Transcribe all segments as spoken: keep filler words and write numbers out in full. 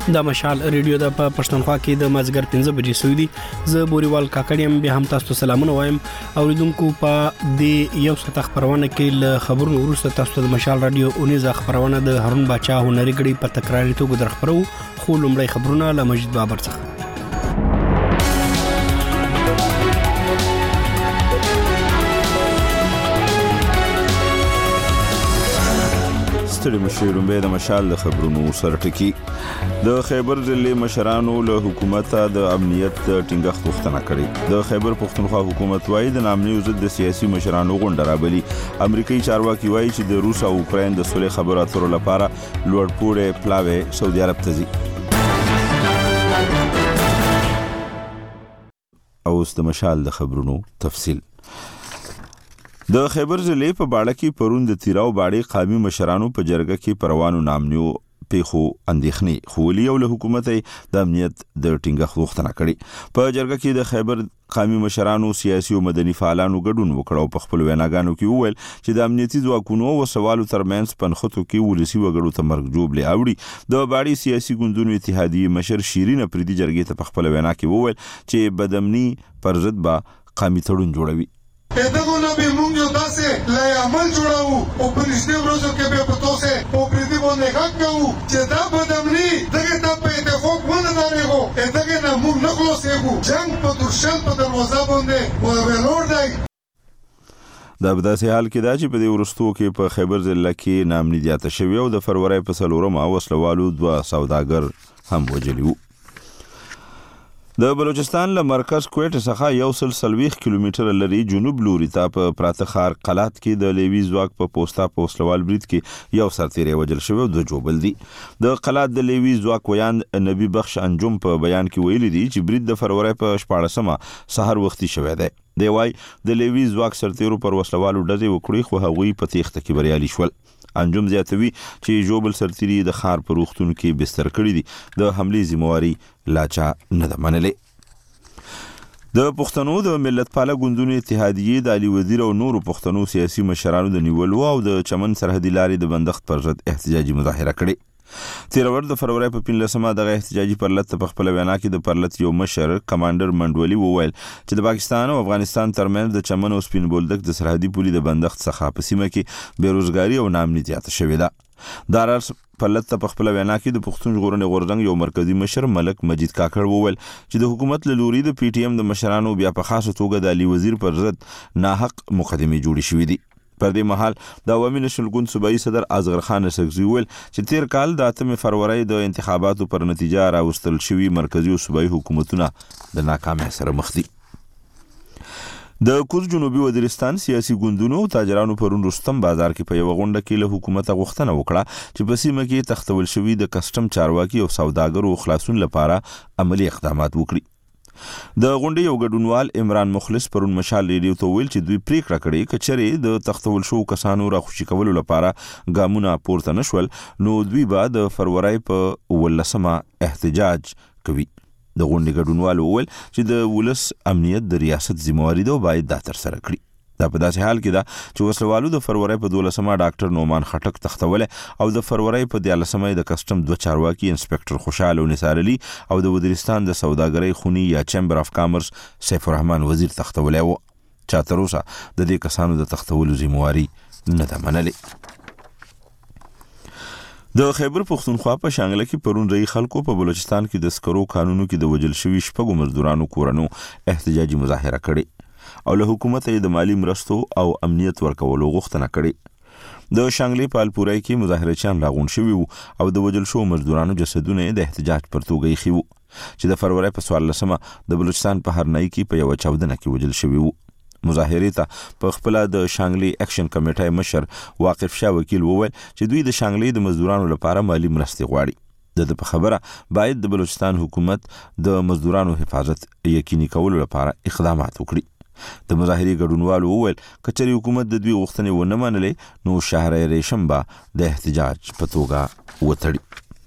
د مشال ریډیو د پښتونخوا کې د مازګر پنځه بجې سوي دي. زه بوريوال کاکړیم به هم تاسو سلامونه وایم. اوریدونکو په دې یو څه خبرونه کې ل خبرونو وروسته تاسو د مشال رادیو اونیزه خبرونه د هارون باچا هنري غړي په تکراري توګه درخبرو. خو لومړی خبرونه له مجید بابر څخه. ستړي مشرون به د مشال د خبرونو سره ټکی. د خیبر ضلع مشرانو له حکومت د امنیت ټینګښت غوښتنه کړې. د خیبر پښتونخوا حکومت وايي د نامنیو ضد د سیاسي مشرانو غونډه رابلي. امریکایي چارواکي وايي چې د روس او اوکراین د صلح خبرو اترو لپاره لوړپوړې پلاوی سعودي عرب ته ځي. اوس د مشال د خبرونو تفصیل. د خیبر ضلع په باړه کې پرون د تیراو باړې قومي مشرانو په جرګه کې پروانو نامنیو پیخو اندېښنې خولي او له حکومت د امنیت د ټینګښت غوښتنه کړې. په جرګه کې د خیبر قومي مشرانو سیاسي او مدني فعالانو ګډون وکړ او په خپل ویناګانو کې وویل چې د امنیتي ځواکونو او سوالو ترمنځ پنخته کې ولسی وګړو ته مرګ جوړ لې. د باړې سیاسي ګوندونو اتحادیه مشر شیرین افریدي جرګې ته په خپل وینا کې وویل چې بدامني پر ضد با قومي تړون جوړوي. دغه نو به موږ یو داسې لای عمل جوړاو او په نږدې ورځو کې به په توسه او پردي باندې حق کوو چې دا بدامني دغه ته په اتفاق ونه دارېږو دغه نه موږ نه خلاصېږو. جنگ په درشل په دروازه باندې ولور دی. دا په داسې حال کې دا چې په دې ورستو کې په خیبر ضلع کې نامني زیاته شوی او د فروری په څلورمه وسلوالو دوه سوداګر هم وژلي وو. د بلوچستان له مرکز کوټ څخه یو سل سلويخ کیلومتر لري جنوب لوري ته په پراته خار قلات کې د لیوی ځواک په پوسټا پوسټوال برید کې یو سرتیری وژل شوی او د جوبل دي. د قلات د لیوی ځواک ویان نبی بخش انجم په بیان کې ویلي دي چې برید د فروری په شپاړسمه سحر وختي شوی دی. دی وايي د لیوی ځواک سرتیرو پر وسلوالو ډزې وکړي خو هغوی په تیښته کې بریالي شول. انجم زیاتوي چې جوبل سرتیری د خار په روغتون کې بستر کړی دي. د حملې ذمہواری لاچا نه ده منلې. د پښتنو د ملت پاله ګوندونو اتحادیه د علي وزیر او نورو پښتنو سیاسي مشرانو د نیولو او د چمن سرحدي لارې د بندښت پر ضد احتجاجي مظاهره کړې. تیرور د فروری په پنځلسمه دغه احتجاجي پرلط په خپل وینا کې د پرلط یو مشر کمانډر منډولي وویل چې د پاکستان او افغانستان ترمنځ د چمن او سپین بولدک د سرحدي پولي د بندښت څخه په سیمه کې بیروزګاری او نامني زیاته شوې ده. دارس پرلط په خپل وینا کې د پښتون ژغورنې غورځنګ یو مرکزی مشر ملک مجید کاکړ وویل چې د حکومت له لوري د پی ټی ایم د مشرانو بیا په خاصه توګه د علي وزیر پر ضد ناحق مقدمې جوړې شوې دي. پر دې مهال د عوامي نشنل ګوند صوبایي صدر اصغر خان سکزي ویل چې تیر کال د اتمه فروری د انتخاباتو پر نتیجه راوستل شوی مرکزی او صوبایي حکومتونه د ناکامۍ سره مخ دي. د کوز جنوبي وزیرستان سیاسي ګوندونو تاجرانو پرون رستم بازار کې په یو غونډه کې له حکومت غوښتنه وکړه چې په سیمه کې تختول شوی د کسٹم چارواکي او سوداګرو خلاصون لپاره عملی اقدامات وکړي. د غونډې یو ګډونوال عمران مخلص پرون مشال ریډیو ته ویل چې دوی پریکړه کړې چې چېرې د تختول شو کسانو راخوشي کولو لپاره ګامونه پورته نشول نو دوی به د فروری په ولسمه احتجاج کوي. د غونډې ګډونوال وویل چې د ولس امنیت د ریاست ذمہواری ده او باید دا ترسره کړي. دا په داسې حال کې ده چې وسلوالو د فروری په دولسمه ډاکټر نومان خټک تختوله او د فروری په دیارلسمه د کسٹم دوه چارواکي انسپکټر خوشحال نثار علي او د وزیرستان د سوداګرۍ خونی یا چیمبر اف کامرس سیف الرحمن وزیر تختوله و. چا تر اوسه د دې کسانو د تختولو ذمہواری نه ده منلې. د خیبر پښتونخوا په شانګله کې پرون رہی خلکو په بلوچستان کې د سکرو قانونو کې د وجل شوی شپږو مزدورانو کورنو احتجاجي مظاهره کړې او له حکومت یې د مالی مرستو او امنیت ورکولو غوښتنه کړې. د شانګلې په الپورای کې مظاهرچیان راغون شوي وو او د وجل شو مزدورانو جسدونه د احتجاج پر توګه ایښي وو چې د فروری په څوارلسمه د بلوچستان په هرنای کې په یو چاودنه کې وجل شوي وو. مظاهرې ته په خپل د شانګلې اکشن کمیټې مشر واقف شاه وکیل وویل چې دوی د شانګلې د مزدورانو لپاره مالی مرستې غواړي. د په خبره باید د بلوچستان حکومت د مزدورانو حفاظت یقیني کولو لپاره اقدامات وکړي. د مظاهرې ګډونوالو وویل کچري حکومت د دوی غوښتنې ونه منلې نو شهر ریشم به د احتجاج په توګه وتړي.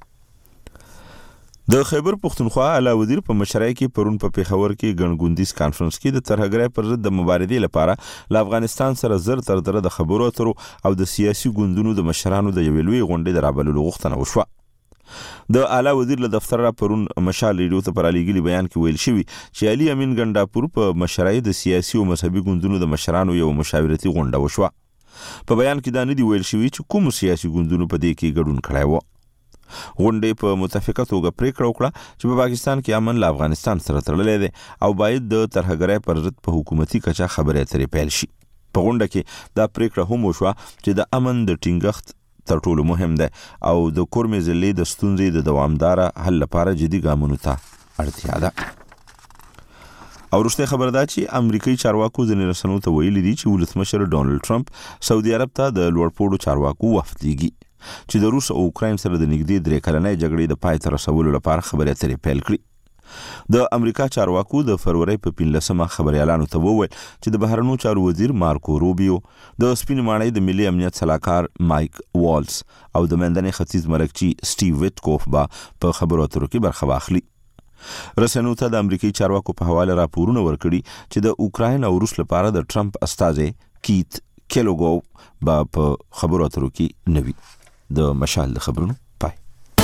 د خیبر پښتونخوا اعلی وزیر په مشرۍ کې پرون په پیښور کې ګڼګوندیز کانفرنس کې د ترهګرۍ پر ضد د مبارزې لپاره له افغانستان سره زر تر دره د خبرو اترو او د سیاسي ګوندونو د مشرانو د یوې لوی غونډې د رابللو غوښتنه وشوه. د اعلی وزیر له دفتر را پرون مشال ریډیو ته پر علیګلی بیان کې ویل شوی چې علي امین ګنداپور په مشرۍ د سیاسي او مذهبي ګوندونو د مشرانو یو مشاورتي غونډه وشوه. په بیان کې دا نه دی ویل شوی چې کوم سیاسي ګوندونو په دې کې ګډون کړی و. غونډې په متفقه توګه پریکړه وکړه چې په پاکستان کې امن له افغانستان سره تړلی دی او باید د ترهګرۍ پر ضد په حکومتي کچه خبرې اترې پیل شي. په غونډه کې دا پریکړه هم وشوه چې د امن د ټینګښت تر ټولو مهم ده او د کورمې ضلعې د ستونزې د دوامدار حل لپاره جدي ګامونو ته اړتیا ده. او وروسته خبر ده چې امریکایي چارواکو ځینې رسنیو ته ویلي دي چې ولسمشر ډونالد ټرمپ سعودي عرب ته د لوړپوړو چارواکو وفد لیږي چې د روس او اوکراین سره د نږدې درې کلنۍ جګړې د پای ته رسولو لپاره خبرې اترې پیل کړي. د امریکا چارواکو د فروری په پنځلسمه خبريالانو ته وویل چې د بهرنیو چارو وزیر مارکو روبیو، د سپین ماڼۍ د ملي امنیت صلاحکار مایک والز او د منځني ختیځ مرکچی سټیو ویټکوف به په خبرو اترو کې برخه واخلي. رسنیو ته د امریکایي چارواکو په حواله راپورونه ورکړي چې د اوکراین او روس لپاره د ټرمپ استازي کیت کیلوګو به په خبرو اترو کې نوي. د مشال د خبرونو پای.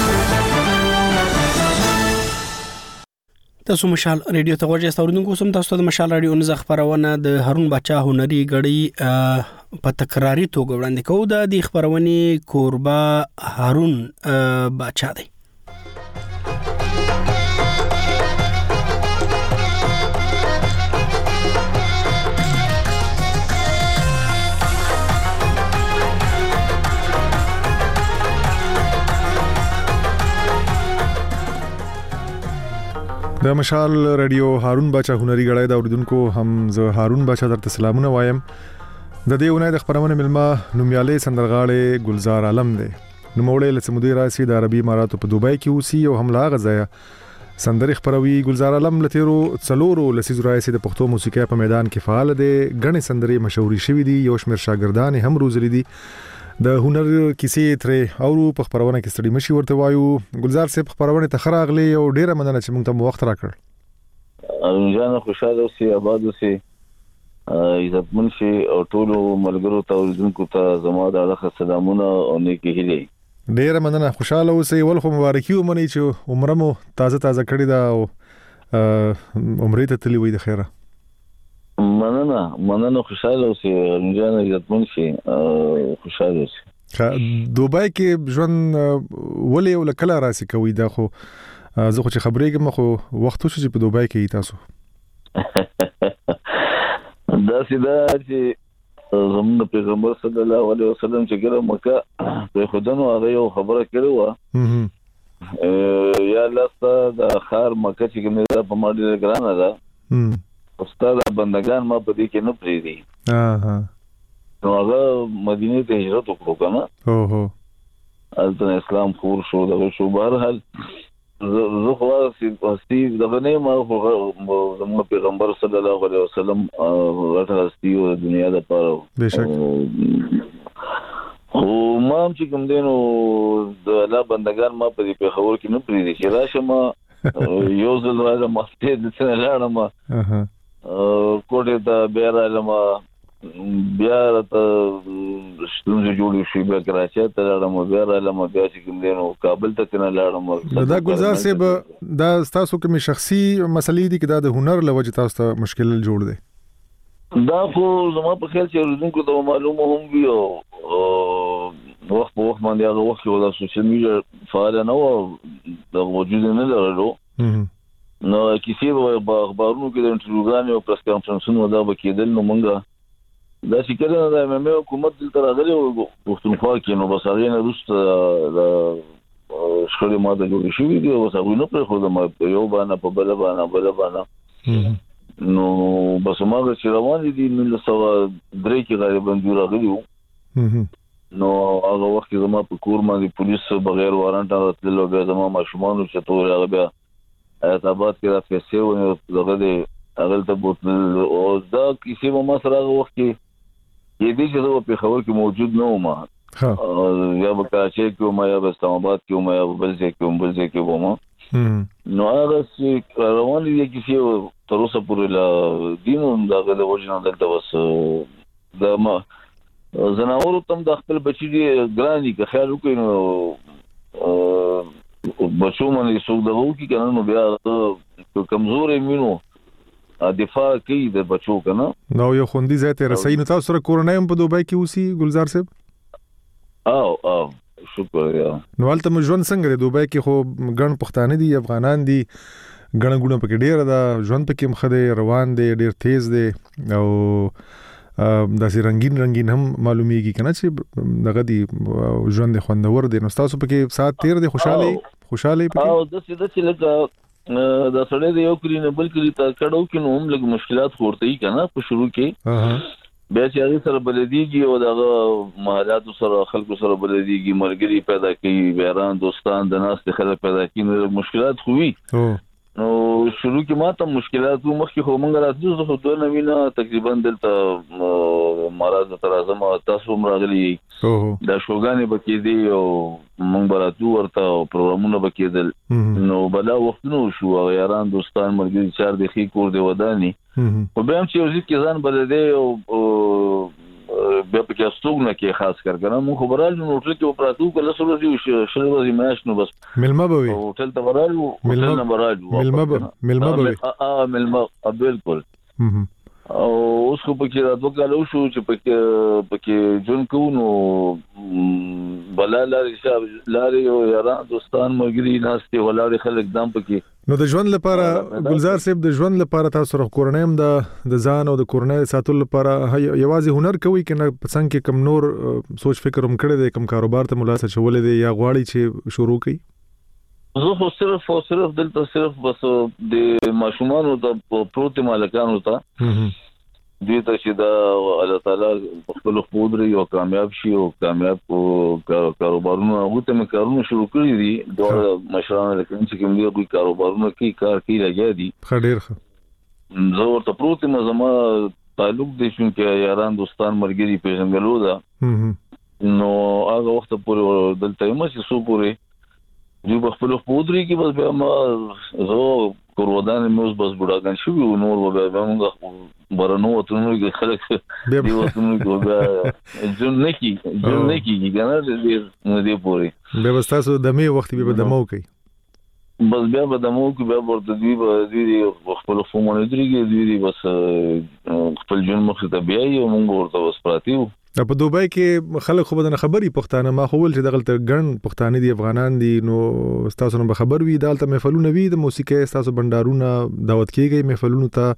تاسو مشال ریډیو ته ورجه ستوردونکو سم تاسو د مشال ریډیو نز خبرونه د هارون بچا هنري غړي په تکراری توګه وړاندې کوي. د دې خبرونه کوربه هارون بچا دی. د مشال ریډیو هارون بچا هنري غړای دا اوریدونکو هم زه هارون بچا درته سلامونه وایم. د دې ونې د خبرونه ملما نومیاله سندرغاړي ګلزار عالم دی. نوموړی له سمودي راسي د عربي اماراتو په دوبای کې اوسي او هم لا غزایا سندري خبروي. ګلزار عالم لتیرو څلورو لسیزو راسي د پښتو موسیقي په میدان کې فعال دی. غني سندري مشهوري شوی دي. یو شمیر شاګردان هم روزلي دي. د هنر کیسې ترې او په خبرونه کې ستړي مشي ورته وایو. ګلزار صاحب خبرونه ته خراغلي او ډیره مننه چې موږ ته وخت راکړ. انجان خوشاله اوسئ، آباد اوسئ، عزتمن شئ او ټول ملګرو ته اوریدونکو ته زما د اړخه سلامونه او نیکی هیلې. ډیره مننه، خوشاله اوسئ. ولخو مبارکي ومنئ چې عمره مو تازه تازه کړی دا او عمرې ته تللی وي د خیره. مننه مننه خوشاله اوسئ، انجان عزتمن شئ، خوشاله اوسئ. دوبای کې ژوند ولې ول کله راسي کوي دا خو زه خو چې خبرېږم خو وخت شو چې په دوبای کې تاسو دا سیده چې زموږ پیغمبر صلی الله علیه وسلم چې ګره مکه په خدانو هغه یو خبره کړې و یا لاسته د خار مکه چې کومه ده په ماډل ګرانه ده استاد بندگان ما په دې کې نه پریدي. ها نو هغه مدینه ته هجرت وکړو کنه. او هو البته اسلام خور شو دغه شو بهر حال زه خو واستي دغه نه ما زموږ پیغمبر صلی الله علیه وسلم راته واستي او دنیا د پاره بشک خو ما چې کوم دینو د الله بندگان ما په دې په خبر کې نه پریدي چې راشه ما یو ځل راځم مسجد د څنګه لاړم اها کوټه ته بیا راځم بیا ته ستونزې جوړې شي بیا کراچۍ ته لاړم بیا راځم بیا چې کوم دینو کابل ته نه لاړم. دا ګلزار صاحب دا تاسو کوم شخصي مسلې دي چې د هنر لوجه تاسو ته مشکل جوړ دی؟ دا خو زما په خیال چې ورزونکو ته معلومه هم وي او وخت په وخت باندې هغه وخت یو د سوشل میډیا فعال نه و د موجود نه لرلو نو کیسې په اخبارونو کې د انټروګان او پریس کانفرنسونو دا وکیدل نو مونږه دا چې کله د ام ام حکومت دلته راغلی او پښتونخوا کې نو بس هغه نه روسته د شخړې ماده جوړې شوې دي او هغه نو پر خو د یو باندې په بل باندې بل باندې نو بس ماګه چې روان دي نو سو درې کې غالبا جوړ راغلی نو هغه وخت زما په کور باندې پولیس بغیر وارنټ راتللو بیا زما ماشومان چې تور هغه بیا اعتبار کې را پیسې و دغه دې هغه ته بوتل او دا کیسې ما سره هغه وخت کې یې دې چې په خبر کې موجود نه و ما یا په کراچۍ کې ما یا په اسلام آباد کې ما یا په بل ځای کې بل ځای کې و ما نو هغه چې روان دي کیسې تر اوسه پورې لا دینو دغه د وجنه دلته بس دا ما زناورو تم د خپل بچی دی ګرانی که خیال وکړي نو بچو باندې څوک دغه کی کنه نو بیا کمزورې مينو دفاع کوي د بچو کنه نو یو خوندي ځای ته رسېږي. نو تاسو سره کورنۍ هم په دوبۍ کې اوسي ګلزار صاحب؟ او او شکر یا نو هلته مو ژوند څنګه دی دوبۍ کې؟ خو ګڼ پښتانه دي، افغانان دي، ګڼه ګوڼه پکې ډېره ده، ژوند پکې هم ښه دی، روان دی، ډېر تیز دی او داسې رنگین رنگین هم معلومیږي کنه چې دغه دی ژوند خوندور دی. نو تاسو پکې سات تیر دی، خوشاله خوشاله پکې؟ او د څه د څه لکه دا سړی د یو کلی نه بل کلی ته کډو کې نو هم لږ مشکلات خورته ای کنه په شروع کې. بیا چې هغه سره بلدیږي او دغه مهارت سره خلکو سره بلدیږي، مرګري پیدا کوي، بیران دوستان د ناس ته خلک پیدا کوي، مشکلات خوي. نو شروع کې ما ته مشکلات وو، مخکې خو مونږ راځو خو دوه نوینه تقریبا دلته مراد تر اعظم تاسو مرغلي دا شوګانې بکې دي او مونږ براتو ورته پروګرامونه بکې دل. نو بلا وخت نو شو یاران دوستان مرګري چار د خې کور دی وداني او به هم چې وزید کې ځان بلدې او بیا په کې استوګ نه کې خاص کر کنه مو خبرال نو ټل کې پراتو کله سره دی شل ورځې ماش نو بس ملما بوي هوټل ته ورالو هوټل نه ورالو ملما ملما بوي اه ملما بالکل. او اوس خو پکې راځو کالو شو چې پکې پکې جون کو نو بلا لاري حساب لاري او یاران دوستان مرګري ناشته ولاري خلک دام پکې. نو د ژوند لپاره ګلزار صاحب د ژوند لپاره تاسو سره کورنۍ هم د د ځان او د کورنۍ ساتلو لپاره یوازې هنر کوي کنه پسند کې کم نور سوچ فکر هم کړی دی، کم کاروبار ته ملاسه چولې دی یا غواړي چې شروع کړي؟ زه خو صرف او صرف دلته صرف بس د ماشومانو د پروت مالکانو ته دوی ته چې دا الله تعالی خپل قدرت او کامیاب شي او کامیاب کاروبارونه هغه ته کارونه شروع کړی دي دوه مشران لکه چې کوم دی کوئی کاروبارونه کوي کار کوي راځي دي خډیر ښه. زه ورته پروت مزما تعلق دي چې یاران دوستان مرګري پیژنګلو دا نو هغه وخت پورې دلته یم چې سو پورې جو بخپل قدرت کې بس بیا ما زه کورودان موږ بس بډاګان شو نور وګا موږ برنو وتنو کې خلک دی وتنو کې وګا جون نکی جون نکی کنه دې دې پورې به بس تاسو د می وخت به دمو کوي بس بیا به دمو کې بیا ورته دی به دی خپل فومونه درېږي دی بس خپل جون مخ ته بیا یو موږ ورته بس پاتیو. په دوبۍ کې خلک خو بدن خبري پښتانه ما خو ول چې دغلت ګڼ پښتانه دي افغانان دي نو تاسو نو خبر وي دالته محفلونه وي د موسیقي تاسو بندارونه دعوت کیږي محفلونه ته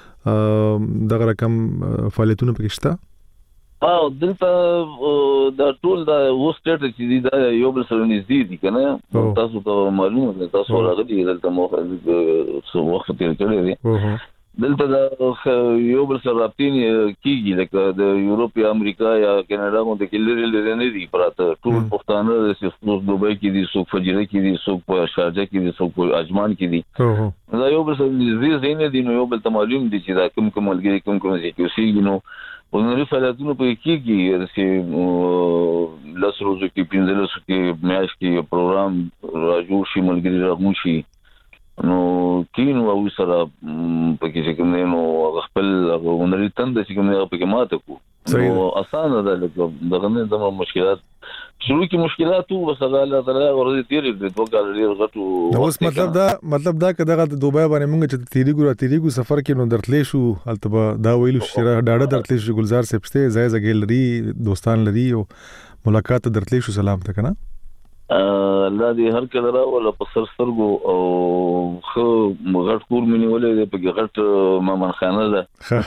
دغه رقم فعالیتونه پکښتا؟ او دلته دا ټول دا وسټټ چې دی دا یو بل سره نږدې دي کنه تاسو ته معلومه ده تاسو راغلي دلته مو څو وخت تیر کړی دی دلته دا یو بل سره رابطین کیږي لکه د یورپ یا امریکا یا کینیډا باندې کې لري لري نه دي پراته ټول پښتانه د سیستم دوبۍ کې دي څوک فجیره کې دي څوک په شارجه کې دي څوک په اجمان کې دي دا یو بل سره نږدې زین دي نو یو بل ته معلوم دي چې دا کوم کوم ملګری کوم کوم ځای کې اوسېږي نو ونوري فعالیتونه په کېږي چې لاس روزو کې پنځه کې میاش کې پروګرام راجو شي ملګری راغون شي نو کینو او سره پکې چې کوم نو خپل ونوري تند چې کوم نه پکې ماته کو نو اسانه ده لکه دغه نه زموږ مشکلات شروع کې مشکلات وو بس الله تعالی ورته تیر دې دوه کال لري غټو اوس مطلب دا مطلب دا کداغه د دوبۍ باندې مونږ چې تیریګو را تیریګو سفر کې نو درتلې شو البته دا ویلو چې ډاډه درتلې شو ګلزار سپسته ځای ځای لري دوستان لري او ملاقات درتلې شو سلام ته کنه الله دې هر کله را ولا په سر سترګو او خو غټ کور منی ولې په غټ مامن خانه ده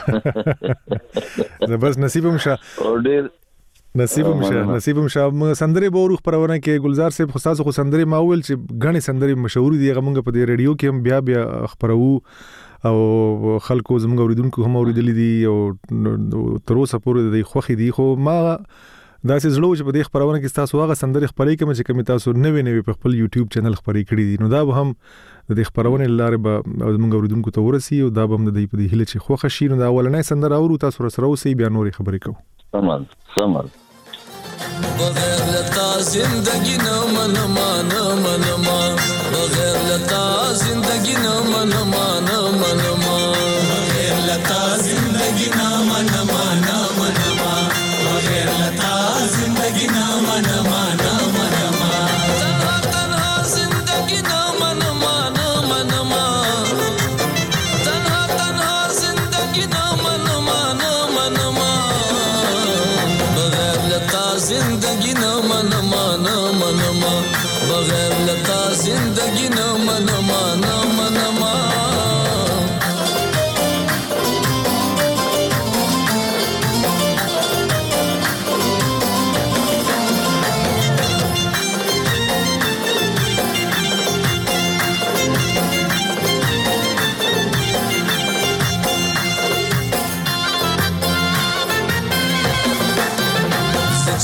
بس نصیب مشه او ډېر نصیب مشه نصیب مشه سندري به روح پرونه کې ګلزار صاحب خو تاسو خو سندري ماول چې غني سندري مشهور دي هغه مونږ په دې رادیو کې هم بیا بیا خبرو او خلکو زموږ اوریدونکو هم اوریدل دي او تر اوسه پورې د خوخي دي خو ما دا چې زلو چې په دې خبرونه کې تاسو هغه سندري خبرې کوم چې کوم تاسو نوې نوې په خپل یوټیوب چینل خبرې کړې دي نو دا به هم د دې خبرونه لاره به زموږ اوریدونکو ته ورسي او دا به هم د دې په دې هله چې خوخه شي نو دا ولنې سندره اورو تاسو سره اوسې بیا نورې خبرې کوو سمال سمال بغیر لتا زندگی نہ منما نہ منما بغیر لتا زندگی نہ منما نہ منما بغیر لتا زندگی نہ منما نہ منما بغیر لتا زندگی نہ منما نہ منما تنہا تنہا زندگی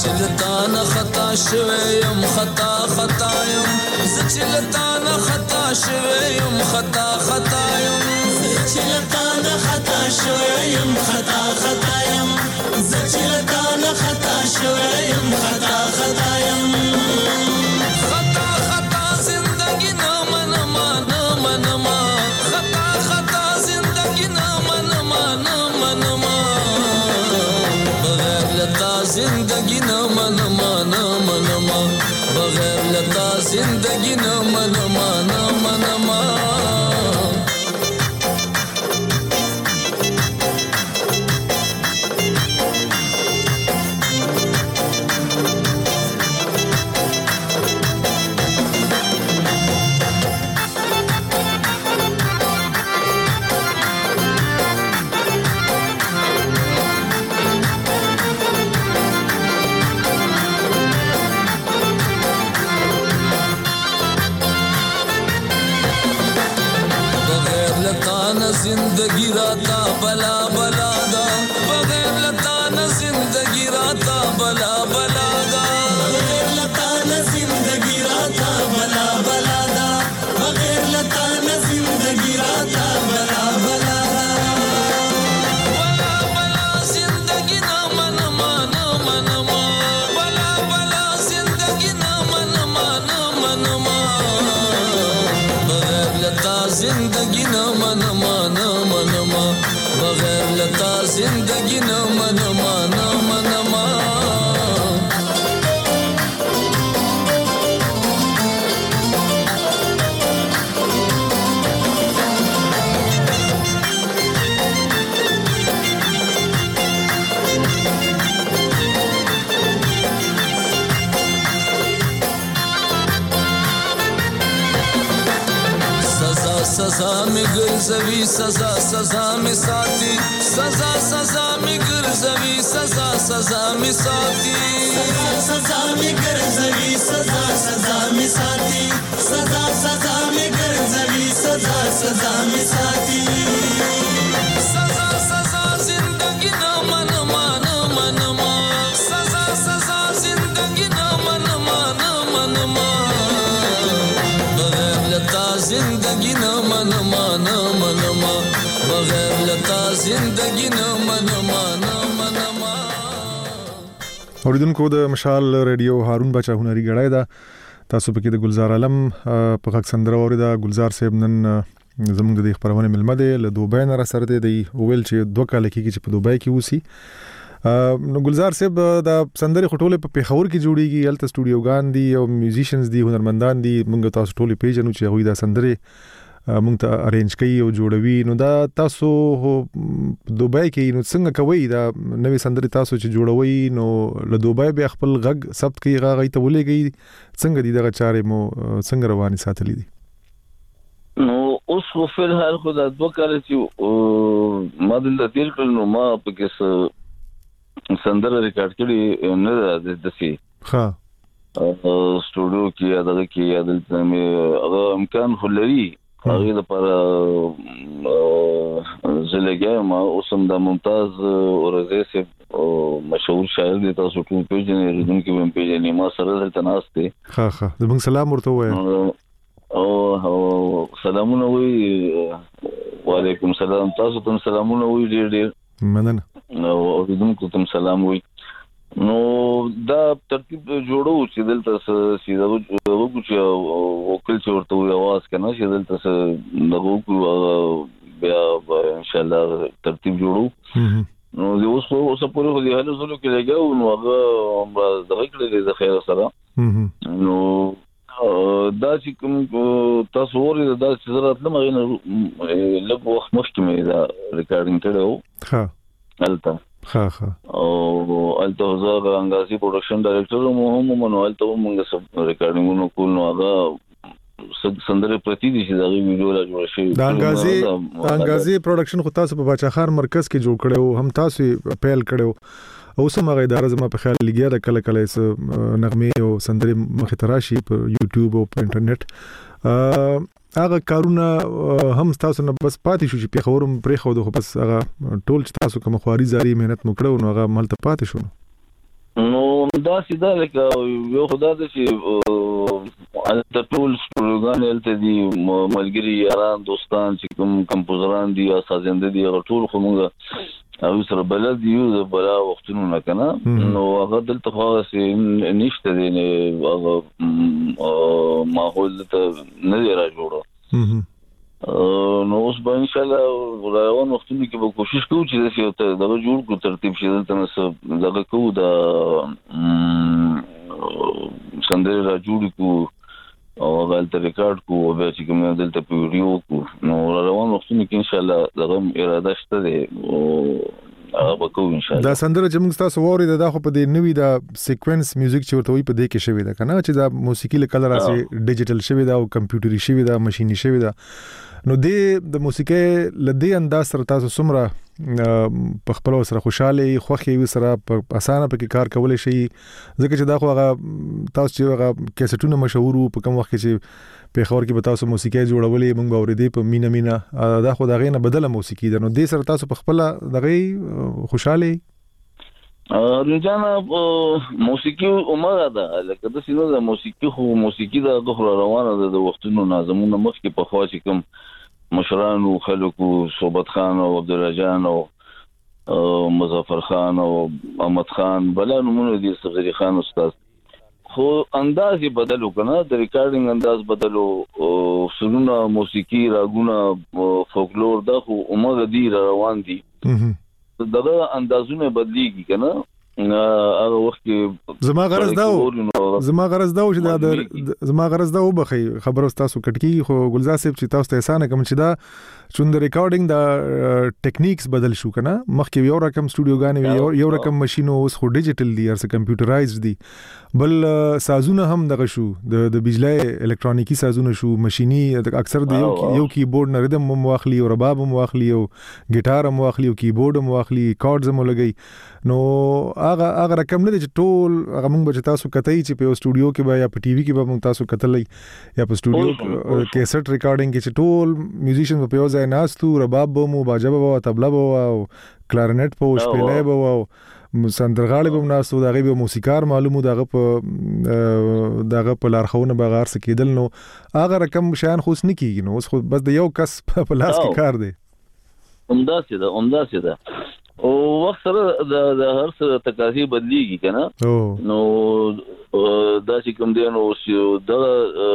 زچلتان خطا شویم خطا خطا یم زچلتان خطا شویم خطا خطا یم زچلتان خطا شویم خطا خطا یم زچلتان خطا شویم خطا خطا یم خطا خطا زندگی نمنما نمنما خطا خطا زندگی نمنما نمنما بغیر لتا زندگی نمنما نمنما بغیر لتا زندگی نمنما نمنما زندگی راتا بلا بلا دا بغیر لتا زندگی راتا بلا بلا دا بغیر لتا زندگی راتا بلا بلا دا بغیر لتا زندگی راتا بلا بلا دا بلا بلا زندگی نا من مان من ما بلا بلا زندگی نا من مان من ما بغیر لتا زندگی نا من مان بغیر لتا زندگی نہ منما نہ منما सजा में गुरजवी सजा सजा में साथी सजा सजा में गुरजवी सजा सजा में साथी सजा सजा में गुरजवी सजा सजा में साथी सजा सजा में गुरजवी सजा सजा में साथी सजा सजा जिंदगी ना मन मान मन मा सजा सजा जिंदगी ना मन मान मन मा बगैर लता जिंदगी ना منما نه منما بغیر لتا زندگی نه منما نه منما اوریدونکو د مشال ریډیو هارون بچا هنري غړای دا تاسو پکې د گلزار عالم په غږ سندره اوریدا گلزار صاحب نن زموږ د خبرونه ملمه دی له دوبۍ نه را سره دی ویل چې دوه کال کې چې په دوبۍ کې وسی نو گلزار صاحب دا سندره خټوله په پیښور کې جوړیږي هلته سټوډیوګان دي او میوزیشنز دي هنرمندان دي موږ تاسو ټول پیژنو چې هغوی دا سندره مونږ ته ارینج کوي او جوړوي نو دا تاسو دوبۍ کې نو څنګه کوي دا نوې سندري تاسو چې جوړوي نو له دوبۍ به خپل غږ ثبت کوي غاغې ته ولېږي څنګه دي دغه چارې مو څنګه رواني ساتلې دي نو اوس خو په حال خو دا دوه کال چې ما دلته تیر کړل نو ما په کې سندره ریکارډ کړې نه ده د سي ها سټوډیو کې دغه کې دلته مې هغه امکان خو لري هغه لپاره زلګیا ما اوسم د ممتاز اورزه سي مشهور شاعر دی تاسو ټول پیژنئ ردون کې هم پیژنئ ما سره دلته ناشته ها ها زموږ سلام ورته وایي او سلامونه وي وعلیکم السلام تاسو ته سلامونه وي ډېر ډېر مننه نو ردونکو ته سلام وي نو دا ترتیب جوړو چې دلته سیده وګورو چې وکیل چې ورته وي आवाज کنه چې دلته دغه بیا ان شاء الله ترتیب جوړو نو د اوس په اوسه پورې خو د حالو سره کې لګاو نو هغه دغه کړی د خیر سره نو دا چې کوم تاسو ورته دا چې زراعت لمغه لږ وخت مخکې مې دا ریکارډینګ کړو ها البته ها ها او البته زه انګازي پروډکشن ډایریکټر مو هم منو البته موږ سب ریکارډینګونو کول نو هغه سندره پرتی دي چې دا ویډیو لا جوړ شي دا انګازي انګازي پروډکشن خو تاسو په بچاخار مرکز کې جوړ کړو هم تاسو پیل کړو او سم هغه اداره زما په خیال لګیا د کله کله نغمه او سندره مخ تراشي په یوټیوب او په انټرنیټ هغه کارونه هم تاسو نه بس پاتې شو چې په خبرم پرې خو د بس هغه ټول چې تاسو کوم خواري زاري مهنت مو کړو نو هغه ملته پاتې شو نو دا سیده لکه یو خدا د چې الته ټول سټوډیوګان الته دي ملګری یاران دوستان چې کوم کمپوزران دي یا سازنده دي هغه ټول خو موږ او سره بلد یو د بلا وختونو نه کنه نو هغه دلته خاص نشته دي هغه ماحول ته نه دی را جوړو نو اوس به ان شاء الله روان وختونو کې به کوشش کوو چې داسې ته دغه جوړ کړو ترتیب شي دلته نه دغه کوو د سندرې را جوړ کړو او هغه دلته ریکارډ کړو او بیا چې کوم دلته په ویډیو کړو نو روان وختونو کې ان شاء الله دغه اراده شته دی او هغه به کوو ان شاء الله. دا سندره چې موږ تاسو واورید دا خو په دې نوې دا سیکوینس میوزیک چې ورته وي په دې کې شوی ده کنه چې دا موسیقي له کلر راسي ډیجیټل شوی ده او کمپیوټري شوی ده ماشيني شوی ده نو د د موسیقي لدی انداز سره تاسو سمره په خپل سره خوشاله خوخي وي سره په اسانه په کار کولای شي ځکه چې دا خو هغه تاسو چې هغه کیسټونه مشهور په کوم وخت کې په خور کې به تاسو موسیقي جوړولې موږ اوریدې په مینا مینا دا خو دا غینه بدله موسیقي ده نو د سره تاسو په خپل دغه خوشاله رجانا موسیقي عمره ده لکه د سینو د موسیقي خو موسیقي د غوړ روانه ده د وختونو نازمونه مخ کې په خوا چې کوم مشران او خلکو صوبت خان او عبدالرجان او مظفر خان او احمد خان بلا نمونه دي صغير خان استاد خو انداز بدلو کنه د ریکارډینګ انداز بدلو سنونه موسیقي راګونه فولکلور دا خو عمره دي روان دي دغه اندازونه بدلیږي کنه هغه وخت کې زما غرض دا زما غرض دا چې دا زما غرض دا وبخي خبر تاسو کټکی خو ګلزار صاحب چې تاسو ته احسان کوم چې دا چون د ریکارډینګ دا ټیکنیکس بدل شو کنه مخکې یو رقم سټوډیوګان یو یو رقم ماشينو اوس خو ډیجیټل دي ارڅ کمپیوټرایزډ دي بل سازونه هم دغه شو د د بجلی الکترونیکی سازونه شو ماشيني اکثر د یو یو کیبورډ نه ردم مواخلی او رباب مواخلی او ګیټار مواخلی او کیبورډ مواخلی کارډز مو لګي نو هغه هغه رقم نه چې ټول هغه موږ به تاسو کتای چې په سټوډیو کې به یا په ټي وي کې به موږ تاسو کتلې یا په سټوډیو کې کیسټ ریکارډینګ کې چې ټول میوزیشن په یو ځای ناستو رباب به مو باجه به او طبله به او کلارنټ په شپېلې به او سندرغاړي به ناستو دغه به موسیقار معلومو دغه په دغه په لارښوونه به غار سکیدل نو هغه رقم شان خوښ نه کیږي نو اوس خو بس د یو کس په لاس کې کار دی عمده سي ده عمده سي ده او وخت سره د د هر څه تقاضي بدليږي کنه نو دا چې کوم دی نو د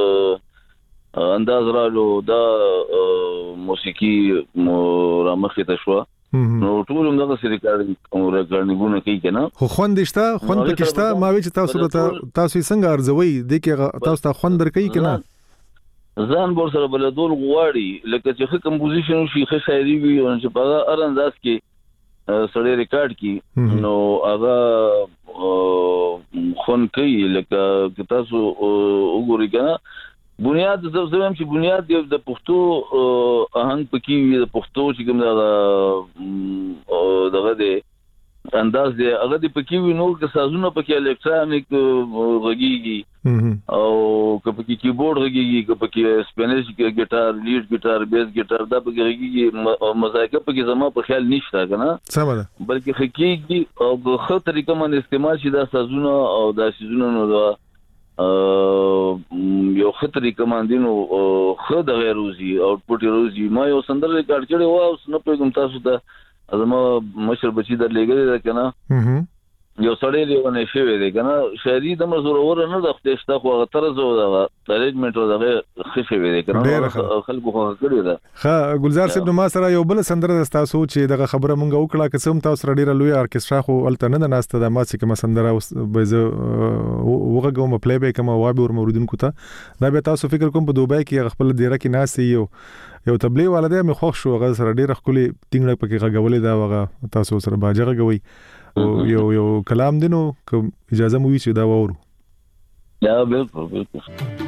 انداز رالو دا موسیقي رامخه ته شو نو ټول موږ سره ریکارډینګ او ریکارډینګونه کوي کنه خو خوندشته خوند پکشته ما وی چې تاسو تاسو څنګه ارزوي د کې تاسو ته خوند درکې کنه ځان بور سره بلدول غواړي لکه چې کمپوزیشن شي ښه شاعري وي او چې په هر انداز کې سړی ریکارډ کی نو هغه خون کوي لکه تاسو وګورئ کنه بنیاد زه زم چې بنیاد د پښتو آهنګ پکې وي د پښتو چې کوم دا دغه دی انداز دی هغه د پکې وي نو که سازونه پکې الکترونیک غږیږي او که پکې کیبورډ غږیږي که پکې سپینش ګټار لیډ ګټار بیس ګټار دا پکې غږیږي مزایکه پکې زما په خیال نشته کنه سم ده بلکې حقیقي او په خو طریقه باندې استعمال شي دا سازونه او دا سازونه نو دا یو خطرې کماندینو خو د غیر روزي او پټي روزي ما یو سندر ریکارډ کړی و او نه پیغام تاسو ته ازما مشر بچی در لګل دا کنه یو سړی لیونه شوی دی کنه شهري د مزور ور نه د ختشته خو غتر زو دا ارینجمنت دغه خشوي دی کنه خلکو خو کړی دا ها ګلزار صاحب نو ما سره یو بل سندر تاسو چې دغه خبره مونږ وکړه قسم تاسو ډیره لوی ارکسترا خو الته نه ناسته د ما چې کوم سندر به زه وګورم پلی بیک ما وابه ور موردونکو ته دا به تاسو فکر کوم په دوبای کې خپل دیره کې ناس یو یو تبلی والده مې خوښ شو غل سره ډیره خولي ټینګړه پکې غږولې دا وغه تاسو سره باجه غوي او یو یو کلام دینو کوم اجازه مو وی چې دا وورو یا بالکل بالکل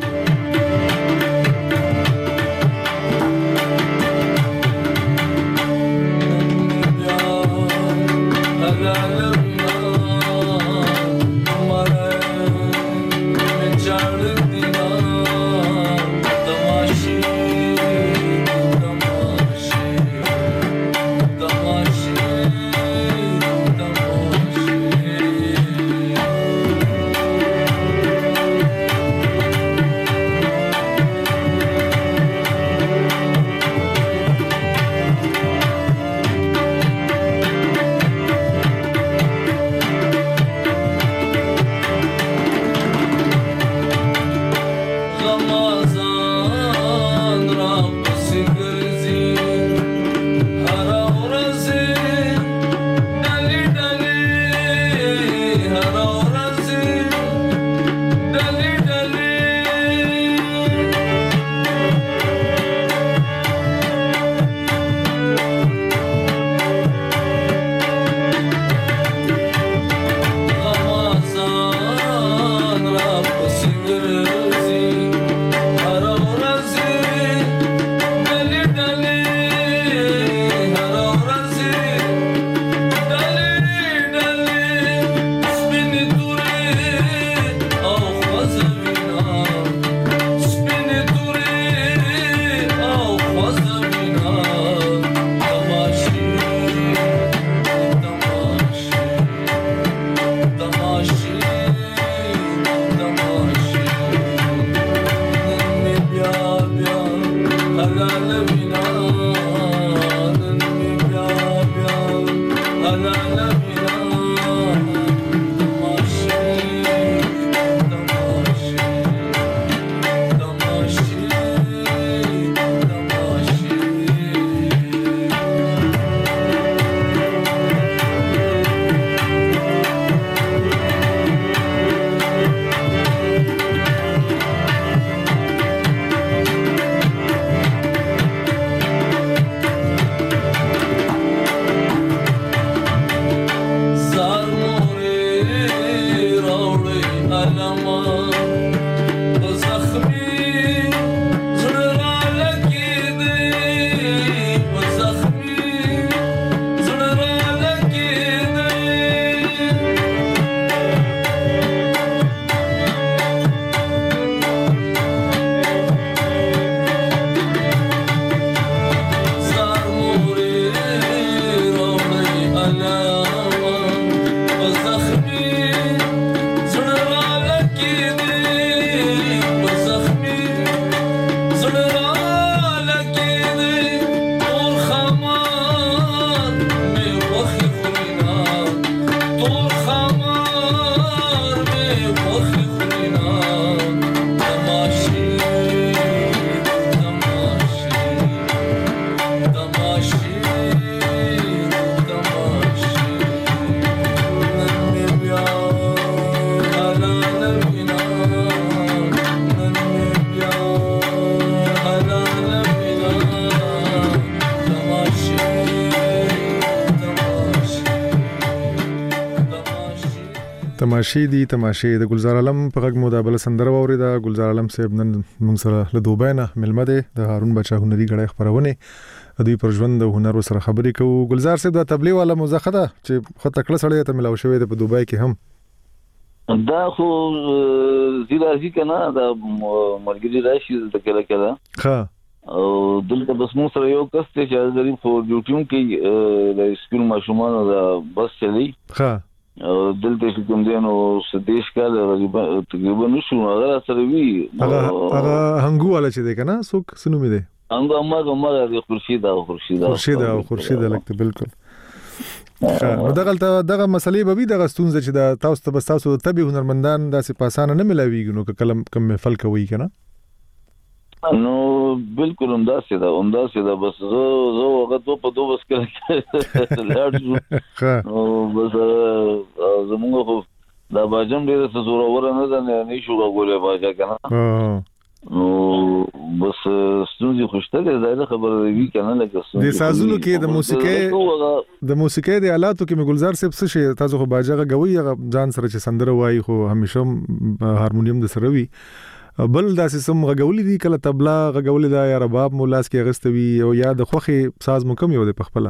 تماشې دي تماشې د گلزار عالم په غږ مو د بل سندره واوریده. گلزار عالم صاحب نن موږ سره له دوبۍ نه ملمه دی د هارون بچا هنري غړی خبرونه دوی پر ژوند او هنر سره خبرې کوو. گلزار صاحب د تبلیغ والا مزخه ده چې خو تکړه سړی ته ملاو شوی دی په دوبۍ کې هم دا خو زیرازي کنه دا مرګري راشي د کله کله ها او دلته بس مو سره یو کس ته چې غریب خو ډیوټیوم کې د سکول ماشومان دا بس چلی ها دلته چې کوم دی نو سدیش کال تقریبا نشو هغه سره وی هغه هغه هنګو والا چې دی کنه څوک سنو می دی هغه امه امه د خورشید او خورشید خورشید او خورشید لکه بالکل. نو دغه دغه مسلې به وي دغه ستونزه چې د تاسو ته بس تاسو طبي هنرمندان داسې پاسانه نه ملاويږي نو کلم کم محفل کوي کنه نو بالکل همدا سي دا همدا سي دا بس زه زه هغه ته په دوه بس کې لاړ نو بس زموږ خو دا باجم ډېر څه زوره ور نه ده نه شو غوړې باجا کنه نو بس ستونزې خوشته ده دا خبره وی کنه لکه د سازونو کې د موسیقۍ د موسیقۍ د آلاتو کې مګلزار صاحب څه شي تاسو خو باجا غوي ځان سره چې سندره وایي خو همیشه هارمونیم د سره وي بل داسې سم غغولې دي کله تبلا غغولې دا یا رباب مولاس کې غستوي او یا د خوخي ساز مکم یو د پخپله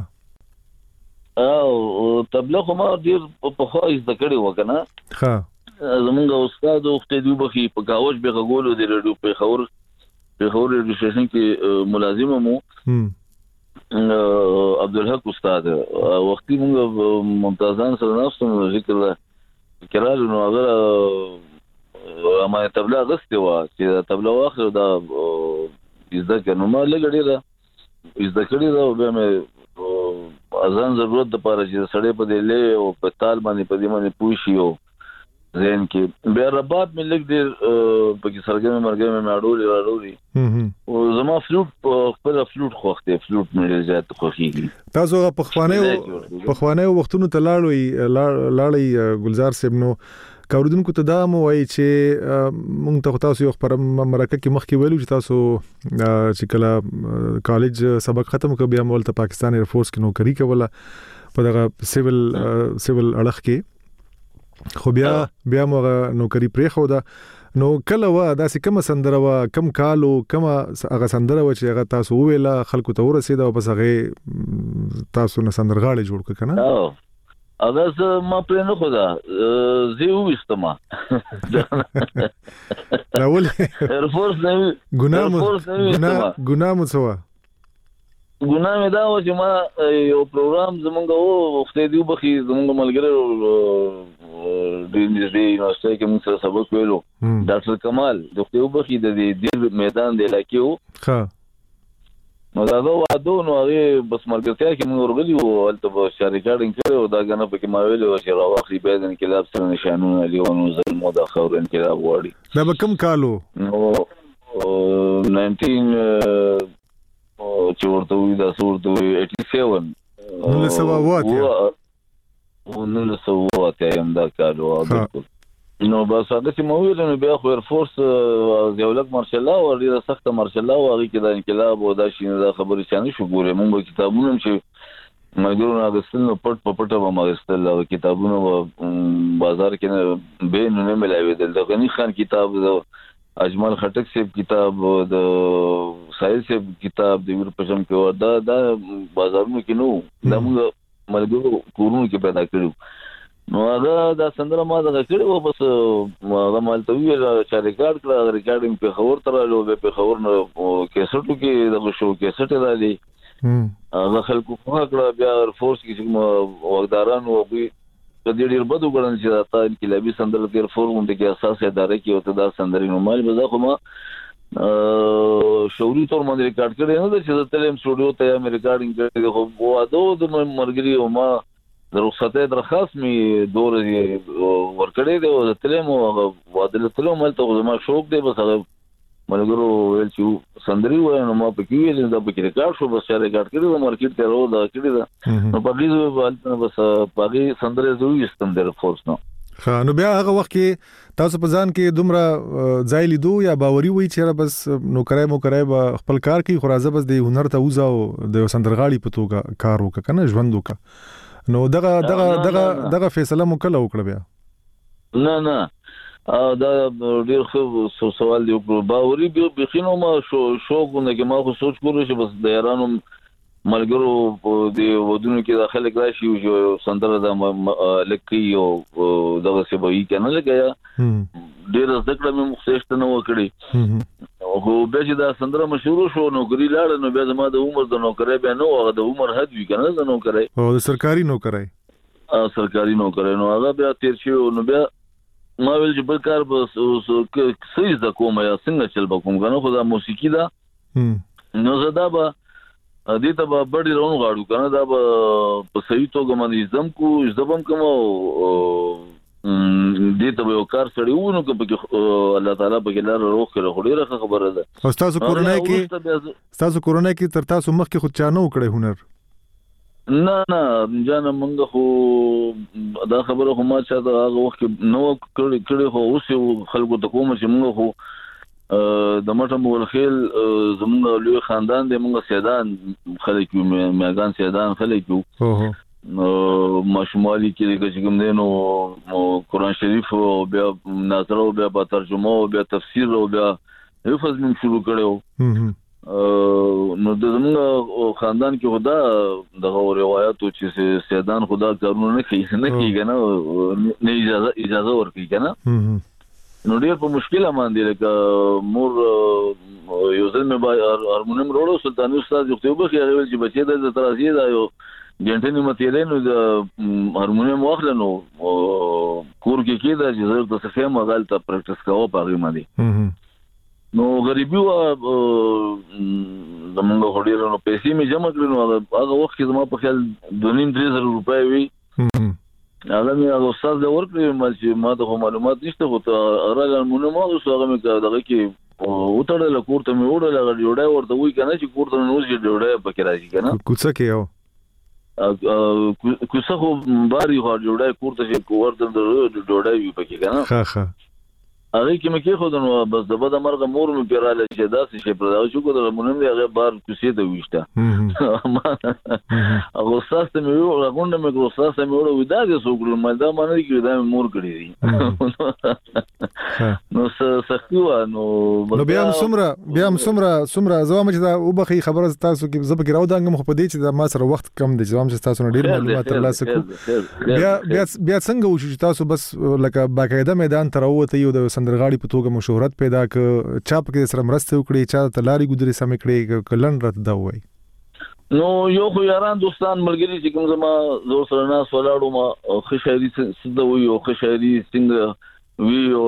او تبلا خو ما ډیر په خو از د کړي وکنه ها زمونږ استاد وخت دی بخي په کاوش به غولو د رادیو په خور په خور د سټیشن کې ملازم مو عبدالحق استاد وختي موږ ممتازان سره ناستو ذکر کړه نو هغه ما تبلا غسته وا چې تبلا واخر دا زده کنه ما لګړی دا زده کړی دا به مې اذان ضرورت د پاره چې سړی په دې له او په تال باندې په دې باندې پوښي او زين کې به رباب مې لګ دې په کې سرګم مرګم مې اړولې اړولې او زما فلوټ خپل فلوټ خوخته فلوټ مې زیات خوخيږي. تاسو په خوانه په خوانه وختونو ته لاړوي لاړی گلزار صاحب نو کاردونکو ته دا مو وایي چې مونږ ته تاسو یو خبر مرکه کې مخکې ویلو چې تاسو چې کله کالج سبق ختم کړ بیا مول ته پاکستان ایر فورس کې نوکری کوله په دغه سیول سیول اړخ کې خو بیا بیا مو نوکری پرې خو دا نو کله وا داسې کوم سندره وا کم کالو کوم هغه سندره و چې هغه تاسو ویله خلکو ته ورسېده او بس هغه تاسو نه سندرغاړي جوړ کړ کنه اگر زه ما پرې نه خدا زه وېستم راول ایر فورس نه ګناه ګناه ګناه مو څه ګناه مې دا و چې ما یو پروګرام زمونږ وو وخت دی بخي زمونږ ملګری د دې یونیورسيټي کې موږ سره سبق ویلو ډاکټر کمال د خو بخي د دې میدان دی لکه ها نو دا نو واده نو هغه بس مرګتیا کې موږ ورغلی وو البته په شریکارډینګ کړو دا غنه په کې ما ویلو چې راوخی به د انقلاب سره نشانونه لیونو ظلم د خور انقلاب وړي دا به کم کالو نو ناینټین چې ورته وی دا ورته وی اټی سیون نو سوا واته نو سوا واته یم دا کالو بالکل نو بس هغه چې مو ویل نو بیا خو ایر فورس دولت مارشال الله او ډیره سخت مارشال الله او هغه کې د انقلاب او د شینه د خبرې چانه شو ګوره موږ کتابونه چې مګرو نه غسل نو پټ په پټه به مغسل او کتابونه بازار کې به نه ملایوي د غنی خان کتاب د اجمل خټک صاحب کتاب د سایل صاحب کتاب د ویر پښم کې دا د بازارونو کې نو د موږ ملګرو کورونو کې پیدا کړو نو هغه دا سندره ما دا کړی و بس هغه مالته ویل چې ریکارډ کړه ریکارډینګ په خبر تر له په خبر نو کیسټو کې د شو کیسټ دالي هغه خلکو په کړه بیا فورس کې چې وغداران او په دې ډیر بده وګڼل چې دا تا انقلابي سندره د فورم کې اساس ادارې کې وته دا سندره نو مال به دا خو ما شوري تور باندې ریکارډ کړی نه چې د تلم سټوډیو ته مې ریکارډینګ کړی خو واده د مرګري او ما د رخصتې درخواست می دور ورکړې دی او تلم او واده تلم ملته زما شوق دی بس هغه ملګرو ویل چې سندري وای نو ما په کې ویل دا په کې ریکارډ شو بس ریکارډ کړی د مارکیټ ته ورو دا کړی دا نو په دې ځای بس په دې سندري زوی استم در فورس نو ها نو بیا هغه وخت کې تاسو په ځان کې دومره ځای لیدو یا باوري وای چې بس نو کرای مو کرای به خپل کار کوي خو راځه بس د هنر ته وځاو د سندرغاړي په توګه کار وکړه کنه ژوند وکړه نو دغه دغه دغه دغه فیصله مو کله وکړه بیا نه نه دا ډیر ښه سوال دی باوري بخینو ما شو شوقونه کې ما خو سوچ کولو چې بس د یارانو ملګرو د ودونو کې داخله راشي او سندره د لکې او دغه څه به یې کنه لګیا ډیر ذکر مې مخصوص نه وکړي او به چې دا سندره مشهور شو نوکری لاړ نو بیا زما د عمر د نوکری بیا نو هغه د عمر حد وی کنه د نوکری او د سرکاري نوکری ا سرکاري نوکری نو هغه بیا تیر شي نو بیا ما ویل چې بل کار به سې د کومه یا څنګه چل بکوم کنه خو دا موسیقي دا نو زدا به دې ته به بډې رون غاړو کنه دا به په صحیح توګه باندې زم کو زبم کوم او دې ته یو کار سړی وونو چې الله تعالی به ګلار روخ کړو خو ډیره خبره ده او تاسو کورونه کې تاسو کورونه کې تر تاسو مخ کې خود چانه وکړي هنر نه نه جانه مونږ خو دا خبره خو ما چې دا هغه وخت نو کړی کړی خو اوس خلکو ته کوم چې مونږ خو د مټه مول خیل زموږ لوی خاندان دی مونږ سیدان خلک یو میغان سیدان خلک یو نو ماشومالي کې چې کوم دی نو قرآن شریف او بیا نظر او بیا په ترجمه او بیا تفسیر او بیا حفظ موږ شروع کړو نو د زموږ خاندان کې خدا دغه روایت او چې سیدان خدا کارونه نه کوي نه کیږي نه نه اجازه اجازه ورکړي کنه نو ډیر په مشکله باندې لکه مور یو ځل مې هارمونیم وروړو سلطاني استاد یو ته وبخي هغه چې بچی د ترازی دا یو ګنټنی متیلې نو د هارمونیم واخلنو کور کې کېده چې زه د صفه مغال ته پریکټیس کوم په هغه باندې نو غریبي وا زمونږ هډیرو نو پیسې می جمع کړې نو هغه وخت کې زما په خیال دوه نیم درې زره روپۍ وي هغه مې هغه استاد د ورکړې ما چې ما ته معلومات نشته خو ته راغله مونږ مو هغه مې دغه کې وټړل کور ته مې وړل هغه ډوډۍ ورته وای کنه چې کور ته نو چې ډوډۍ پکې راځي کنه کوڅه کې یو کوڅه خو باري خو ډوډۍ کور ته چې ورته ډوډۍ وي پکې کنه ها ها هغه کې مې کې خو نو بس د بده مرغه مور مې پیراله چې داسې شي پر دا چې کو د مونږ هغه بار کوڅې ته وښته هغه استاد ته مې وو غونډه مې کو استاد ته مې وو ودا چې څوک مې دا باندې کې دا مور کړی دي نو سختي و نو نو بیا هم سمره بیا هم سمره سمره زما چې دا وبخي خبره تاسو کې زب کې راو دانګم خو په دې چې ما سره وخت کم دی زما چې تاسو ډیر معلومات ترلاسه کو بیا بیا بیا څنګه وشو چې تاسو بس لکه باقاعده میدان ته راوته یو د سندرغاړي په توګه مشهرت پیدا ک چا په کې سره مرسته وکړي چا ته لاري ګذري سم کړي کلن رات دا وای نو یو خو یاران دوستان ملګری چې کوم زما زور سره ناس ولاړو ما خو شاعري څه وی او خو شاعري څنګه وی او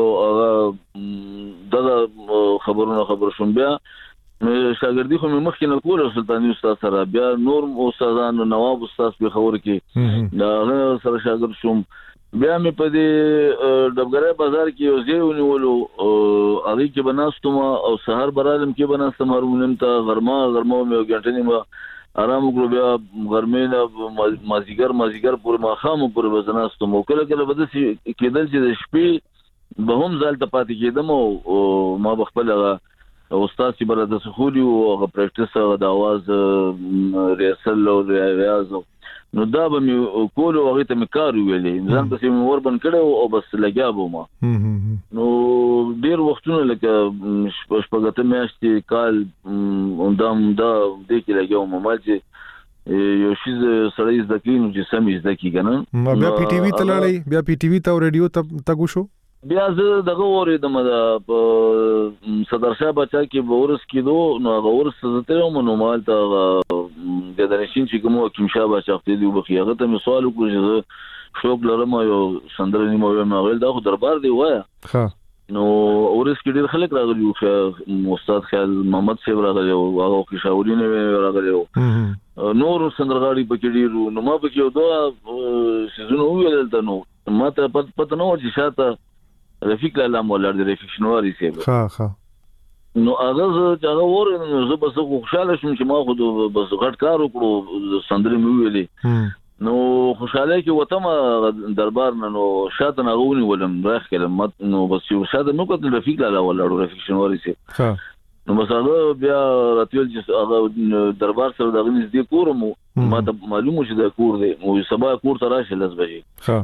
هغه دغه خبرونه خبر شوم بیا شاګردي خو مې مخکې نه کوله سلطاني استاد سره بیا نور استادان نواب استاد په خبر کې دا سره شاګرد شوم بیا مې په دې ډبګرای بازار کې یو ځای ونیولو هغه کې بناستم او سحر برالم کې بناستم هارمونیم ته غرما غرما مې ګټنې ما آرام وکړو بیا غرمې نه مازیګر مازیګر پورې ماښام پورې بزناستم او کله کله بده کېدل چې د شپې به هم ځل ته پاتې کېدم او ما بخپل استاد چې بل د سخولي او پریکټیس د आवाज ریاضل او ریاض نو دا به مې کول او هغه ته مې کار ویلې ځان ته مې ور بن کړو او بس لګیا بوم نو ډیر وختونه لکه شپږته میاشتې کال اندام دا د کې لګیاو مې چې یو شی سړی زکین چې سمې زکی کنه بیا پی ټی وی ته لاړې بیا پی ټی وی ته او رادیو ته تګو شو بیا زه دغه اوریدم د صدر شاه بچا کې ورس کېدو نو هغه ورس زته مو مال ته د درشین چې کوم کوم شاه بچا خپل دی وبخي هغه ته سوال وکړ چې شوق لرم یو سندره نیمه ما ویل دا خو دربار دی وایا ها نو ورس کې ډیر خلک راغلي او استاد خیال محمد صاحب راغلی او هغه کې شاورینه راغلی او نور سندرغاړي پکې ډیرو نو ما پکې یو دوه سيزونه ویل ته نو ما ته پته نو چې شاته رفیق لاله مولا د رفیق شنواری سیب ها ها نو هغه چې هغه ور نو زه بس خوشاله شوم چې ما خو بس غټ کار وکړو سندري مې ویلې نو خوشاله کې وته دربار نو شاته نه غونی ولم راخ کلم نو بس یو شاته نو کتل رفیق لاله ولاړو رفیق شنواری سیب ها نو بس هغه بیا راتل چې هغه دربار سره دغه نږدې کورم ما ته معلومه چې دا کور دی او سبا کور ته راشه لس بجې ها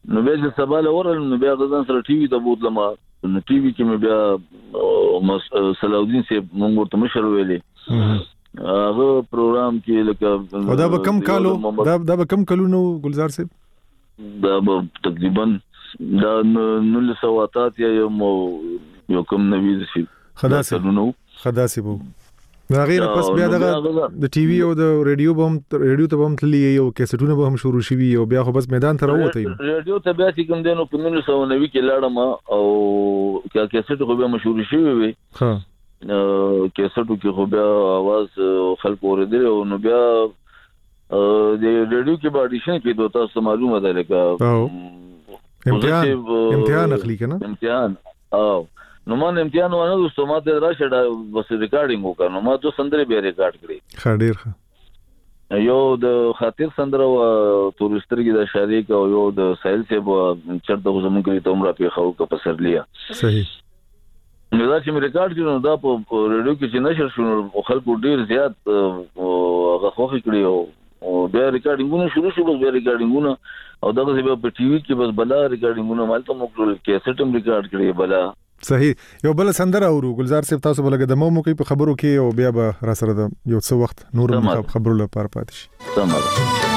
نو بیا چې سبا له ورل نو بیا غزان سره ټي وي ته بوتلم نو ټي وي کې مې بیا صلاح الدین صاحب مونږ ورته مشر ویلې هغه پروګرام کې لکه دا به کم کالو دا دا به کم کالو نو ګلزار صاحب دا به تقریبا دا نولس سوه اته یا یو کم نوي شي خداسي خداسي بو دا غیر پس بیا دغه د ټي وي او د رادیو بم رادیو ته بم تللی یو کیسټونه به هم شروع شي او بیا خو بس میدان ته راوته یم رادیو ته بیا چې کوم دینو په نولس سوه نوي کې لاړم او کیسټ خو بیا مشهور شي وي ها کیسټو کې خو بیا आवाज خلک اوریدل او نو بیا د رادیو کې به اډیشن کې دوه تاسو معلومه ده لکه امتحان امتحان اخلي کنه امتحان او نو ما امتحان ونه دوستو ما ته راشه دا بس ریکارډینګ وکړ نو ما تو سندره به ریکارډ کړې خاډیر ښه یو د خاطر سندره او تورسترګي د شریک او یو د سایل څخه چرته زموږ کې ته عمره په خو کا پسرلیا صحیح نو دا چې مې ریکارډ کړو دا په رادیو کې چې نشر شو خلکو ډیر زیات هغه خوښ کړی او بیا ریکارډینګونه شروع شو بس بیا ریکارډینګونه او دغه څه په ټي وي کې بس بلا ریکارډینګونه مالته موکل کیسټ هم ریکارډ کړی بلا صحیح یو بل سندره اورو ګلزار صاحب تاسو بلګه د مو مو کې په خبرو کې او بیا به را سره د یو څه وخت نور خبرو لپاره پاتې شي تمام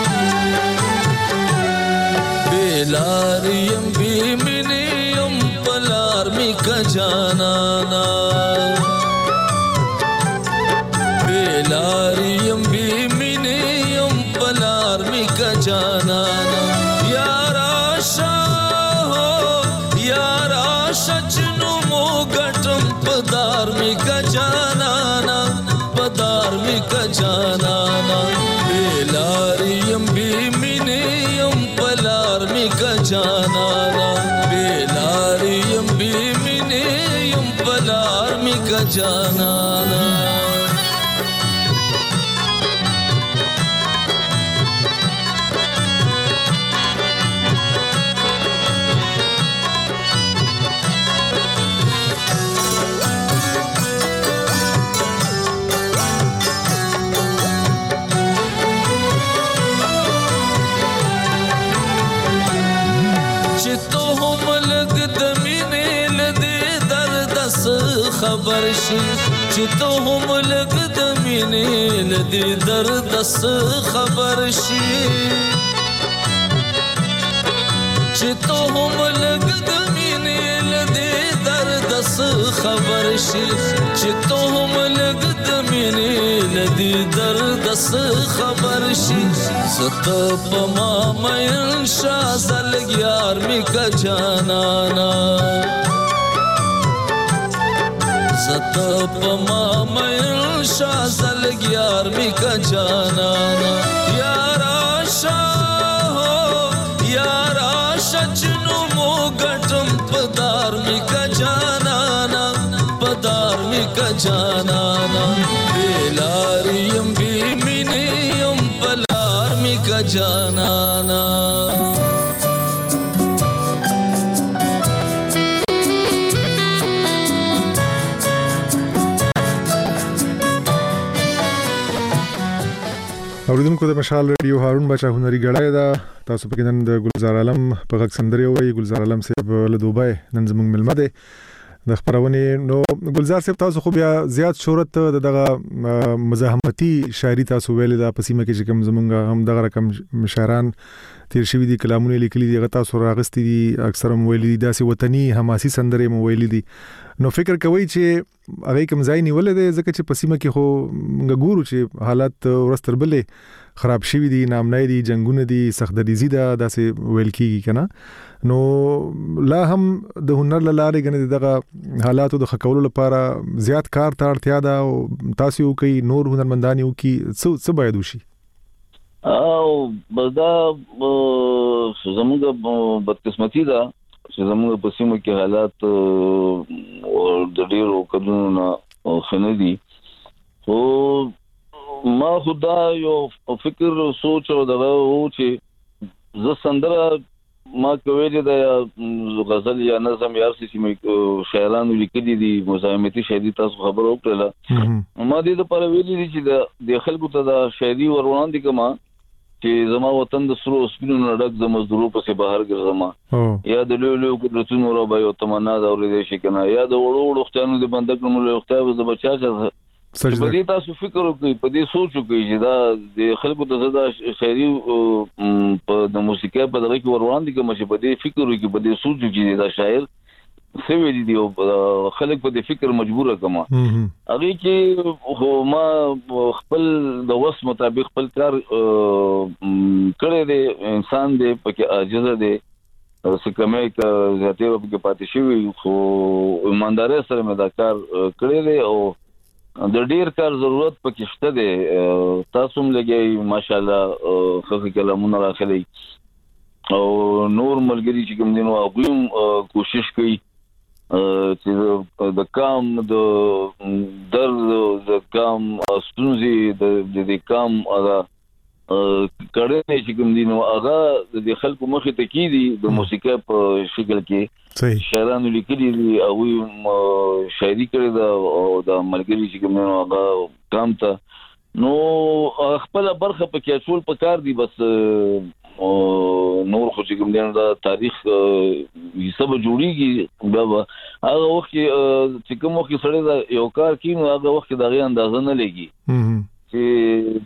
بلاریم بیمنیم پلار می کا جانانا بلاریم بیمنیم پلار می کا جانانا یارا شاہ یارا شچنو مو گٹم پدار می کا جانانا پدار می کا جانانا بلاریم بیمنیم پلار می کا جانانا بلاریم بیمنیم پلار می کا جانانا خبر شي چې ته هم لګ د مینې لدی درد سره خبر شي چې ته هم لګ د مینې لدی درد سره خبر شي چې ته هم لګ د مینې لدی درد سره خبر شي ست په ما مې شازل یار می کا جانانا ست پما مین شازل گیار می کا جانانا یارا شاہ یارا شچنو مو گٹم پدار می کا جانانا پدار می کا جانانا بلاریم بیمنیم پلار می کا جانانا اوریدونکو د مشال رادیو هارون بچا هنري غړای دا تاسو په نن د گلزار عالم په غږ سندري وي گلزار عالم صاحب له دوبای نن زموږ ملمه ده د خبرونه نو گلزار صاحب تاسو خو بیا زیات شهرت دغه مزاحمتي شاعري تاسو ویل دا پسیمه کې چې کوم زمونږ هم دغه رقم شاعران تیر شوی دي کلامونه لیکلي دي غتا سره راغستي دي اکثر هم ویلي دي داسې وطني حماسي سندري مو ویلي دي نو فکر کوي چې هغه کوم ځای نیول دي ځکه چې پسیمه کې خو موږ ګورو چې حالات ورستر بلې خراب شوی دي نامنای دي جنگونه دي سختدریزي ده داسې ویل کیږي کنه نو لا هم د هنر لاره غنې دغه حالاتو د خکولو لپاره زیات کار ته اړتیا ده او تاسو کوي نور هنرمندان یو کی څه څه باید وشي او بدا زموږ بدقسمتي ده چې زموږ په سیمه کې حالات د ډیرو کډونو خندي خو ما خدا یو فکر سوچ او دغه و چې ز سندره ما کوي د غزل یا نظم یا څه چې شاعرانو لیکلي دي مزاحمتي شاعري تاسو خبر اوکړه ما دې د پر ویلي دي چې د خلکو ته د شاعري ورونان دي کما چې زما وطن د سرو سپینو نډک د مزدورو په بهر ګرځما یا د لوی لوی قدرتونو را به یو تمنا دا ورې شي کنه یا د وړو وړو ختانو د بندک نو له ختاب د بچا چې په دې تاسو فکر وکړئ په دې سوچ وکړئ چې دا د خلکو د زړه خیري په د موسیقي په دغه کې وروان دي کوم چې په دې فکر وکړي په دې سوچ وکړي دا شاعر سوي دي او خلک په دې فکر مجبور کما هغه چې ما خپل د وس مطابق خپل کار کړی دی انسان دی پکې عاجز دی سکمه ک ذاته په پاتې شوی خو ایمانداري سره مې دا کار کړی دی او د ډیر کار ضرورت پکې شته دی تاسو هم لګي ماشاءالله خو کلمونه راخلي او نور ملګری چې کوم دینو هغه کوشش کوي چې د کام د درد د کام ستونزې د د کام هغه کړه چې کوم دینو هغه د خلکو مخې ته کیدي د موسیقي په شکل کې شاعرانو لیکلي دي او شاعري کړي دا او د ملګری چې کوم دینو هغه کام ته نو خپل برخه پکې ټول پکار دي بس او نور خو چې کوم دین دا تاریخ حساب جوړیږي بابا هغه وخت چې کوم وخت سره دا یو کار کینو هغه وخت دا غي اندازه نه لګي چې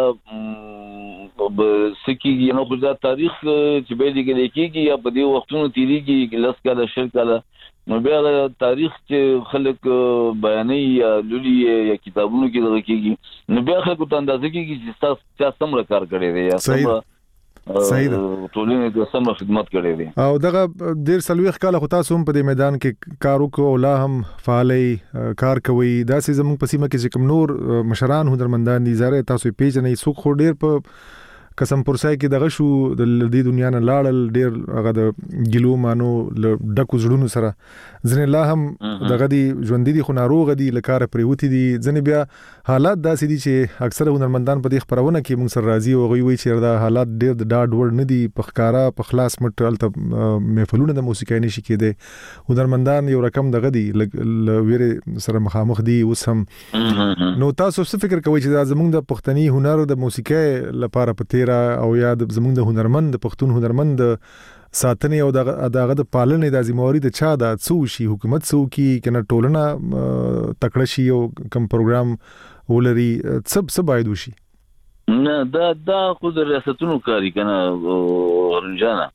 دا سکیږي نو خو دا تاریخ چې به لګي کېږي یا په دې وختونو تیریږي لاس کاله شل کاله نو بیا تاریخ چې خلک بیانې یا لولي یا کتابونو کې دغه کېږي نو بیا خلکو ته اندازه کېږي چې تاسو چا سم کار کړی دی یا سم صحیح ده ټولنې د سم خدمت کړي دي او دغه ډیر سلويخ کاله خو تاسو هم په دې میدان کې کار وکړو او لا هم فعالي کار کوي دا سي زموږ په سیمه کې چې کوم نور مشران هنرمندان دي زره تاسو پیژنې څوک خو ډیر په قسم پرسای کې دغه شو د دې دنیا نه لاړل ډیر هغه د ګلو مانو ډکو زړونو سره ځنه لا هم دغه دي ژوند دي خو ناروغ دي لکاره پریوتی دي ځنه بیا حالات داسې دي چې اکثره هنرمندان په دې خبرونه کې موږ سره راضي او غوي وي چې دا حالات ډیر د ډاډ ور نه دي په ښکارا په خلاص مټل ته محفلونه د موسیقي نشي کېده هنرمندان یو رقم دغه دي ویره سره مخامخ دي اوس هم نو تاسو څه فکر کوئ چې دا زموږ د پښتني هنر د موسیقي لپاره پته او یا د زمونږ د هنرمند د پښتون هنرمند ساتنې او دغه د پالنې د ذمہواری د چا د څو شي حکومت څو کی کنه ټولنه تکړه شي او کوم پروګرام ولري سب سب باید وشي نه دا دا خو د ریاستونو کاری کنه رنجانا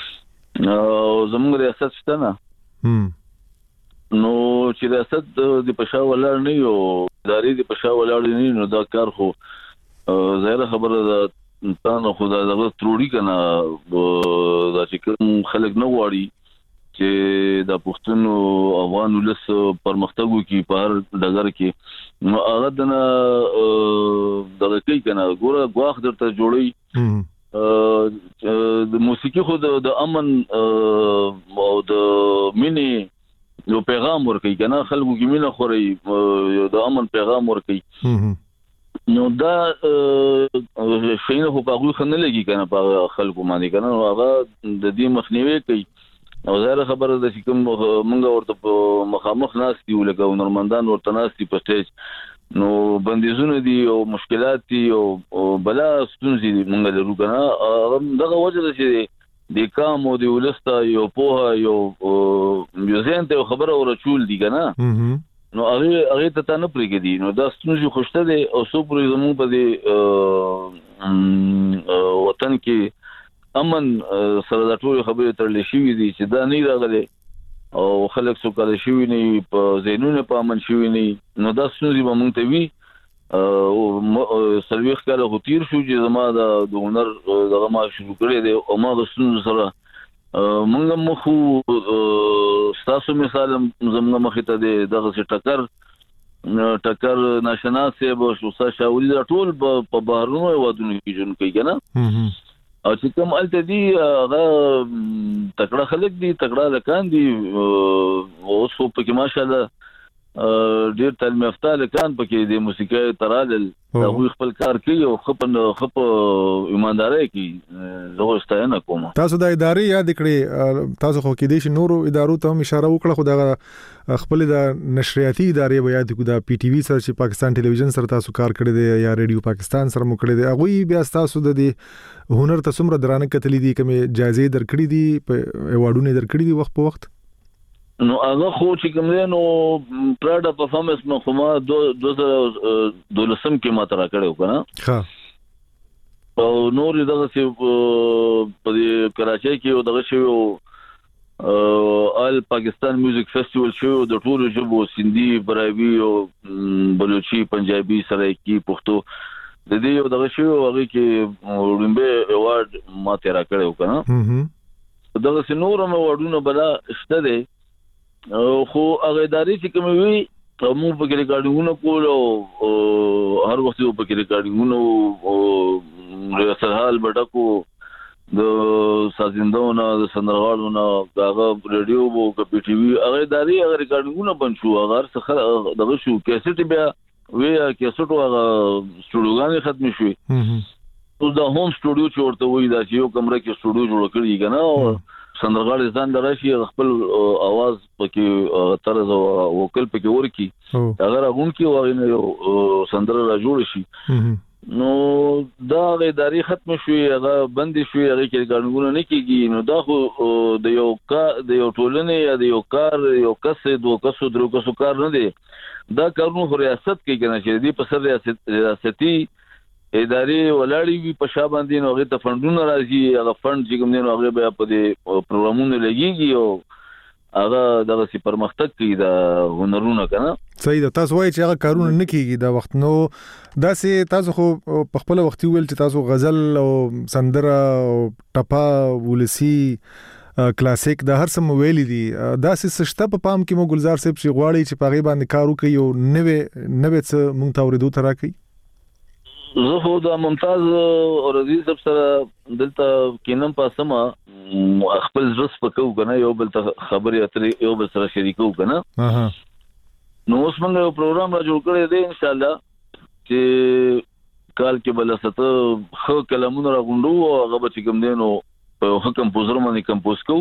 او زموږ ریاست شته نه نو چې ریاست د پښا ولاړ نه یو ادارې د پښا ولاړ نه نو دا کار خو ظاهر خبره ده تاسو خو دا دغه تروړی کنه دا چې کوم خلک نه واړي چې د پښتون او افغان ولس پرمختګ وکړي په هر ډګر کې نو هغه دنه دغه کوي کنه ګوره غواخ درته جوړي د موسیقي خو د امن او د مینې یو پیغام ورکوي کنه خلکو کې مینه خوري د امن پیغام ورکوي نو دا شینه خو په خنه لګي کنه په خلکو باندې کنه هغه د دې مخنیوي کوي او زه خبره ده چې کوم مونږ ورته په مخامخ ناس دی ولګو نورمندان ورته ناس دی په سټیج نو بندیزونه دي او مشکلات دي او بلا ستونزې دي مونږ لرو کنه دغه وجه ده چې د کام او د ولستا یو په یو میوزین ته خبره ورچول دي کنه نو هغه هغه ته نه پرېږدي نو دا ستونزې خوشته دي او سو پرې زموږ په دې وطن کې امن سره د ټول خبرې ترلې شوې دي چې دا نه راغلي او خلک څو کله شوې نه په زینونه په امن شوې نه نو دا ستونزې به مونږ ته وي او سرویخ کله غوتیر شو چې زما د هنر دغه ما شروع کړی دی او ما د ستونزې سره مونږ مخو تاسو مثال زموږ مخ ته دغه څه ټکر ټکر ناشنا سیب او شوسا شاولي ټول په بهرونو ودونو کې جون کوي کنه او چې کوم الته دي هغه تکړه خلک دي تکړه لکان دي او څو په کې ماشاءالله ډیر تعلیم یافته لکان پکې د موسیقي ترال د خپل کار کوي او خپل خپ ایمانداري کوي زه ستاینه کوم. تاسو د ادارې یاد کړئ، تاسو خو کې دې نورو ادارو ته هم اشاره وکړه، خو دا خپل د نشریاتي ادارې به یاد کړو، د پی ټي وي سره چې پاکستان ټلویزیون سره تاسو کار کړی دی یا ریډیو پاکستان سره مو کړی دی، هغه بیا تاسو د دې هنر ته څومره درانه کتلې دي، کومه جایزې درکړې دي، په ایوارډونه درکړې دي وخت په وخت؟ نو هغه خو چې کوم دی نو پراډا پرفارمنس نو خو ما دوه هزار دولسم کې ما ترا کړو کنه. ها او نور دغه چې په کراچۍ کې دغه شی ال پاکستان میوزیک فیسټیوال شو د ټولو ژبو سندي، براوي او بلوچي، پنجابي، سرایکی، پښتو د دې یو دغه شی هغه کې وړاندې ایوارډ ما ترا کړو کنه. دغه نور مې وړونه بلا شته دي خو هغه ادارې چې کوم وي موږ په کې ریکارډینګونه کول او هر وخت په کې ریکارډینګونه او ریاست حال بډکو د سازندونو د سندرغاړو هغه ریډیو وو په ټي وي هغه ادارې هغه ریکارډینګونه بند شو، هغه څخه دغه شو کیسټ بیا وی کیسټ هغه سټوډیوګان ختم شوی. نو دا هوم سټوډیو چې ورته وای دا چې یو کمره کې سټوډیو جوړ کړی کنه، سندرغاړي ځان درشي خپل आवाज پکې طرز او وکل پکې ورکی اگر هغه کې وغه یو سندره را جوړ شي. نو دا ادارې ختم شوی، هغه بند شوی، هغه کې ګڼګونه نه کیږي. نو دا خو د یو کا د یو ټولنې یا د یو کار یو کس دوه کسو درو کسو کار نه دی، دا کارونه ریاست کې کنه چې دی په سر ریاستي ادارې ولاړې وي په شاباندې نو هغه ته فندونه راځي، هغه فند چې کوم دی نو هغه بیا په دې پروګرامونو لګيږي او هغه دغه سي پرمختګ کوي د هنرونو کنه. صحیح ده. تاسو وایي چې هغه کارونه نه کیږي دا وخت، نو دا سي تاسو خو په خپل وخت ویل چې تاسو غزل او سندره او ټپا ولسی کلاسیک د هر څه ویلي دي، دا سي سشته په پام کې مو ګلزار صاحب چې غواړي چې پاغي باندې کار وکړي او نوې نوې څه مونږ ته ورېدو ترا کوي؟ زه خو د ممتاز اورزي صاحب سره دلته کینم پاسما خپل زړه سپکو کنه، یو بل ته خبرې اترې یو بل سره شریکو کنه. اها نو اوس موږ یو پروګرام را جوړ کړی دی ان شاء الله چې کال کې بل ست خو کلمونه را غونډو او هغه به کوم دینو په حکم پوزر باندې کمپوز کو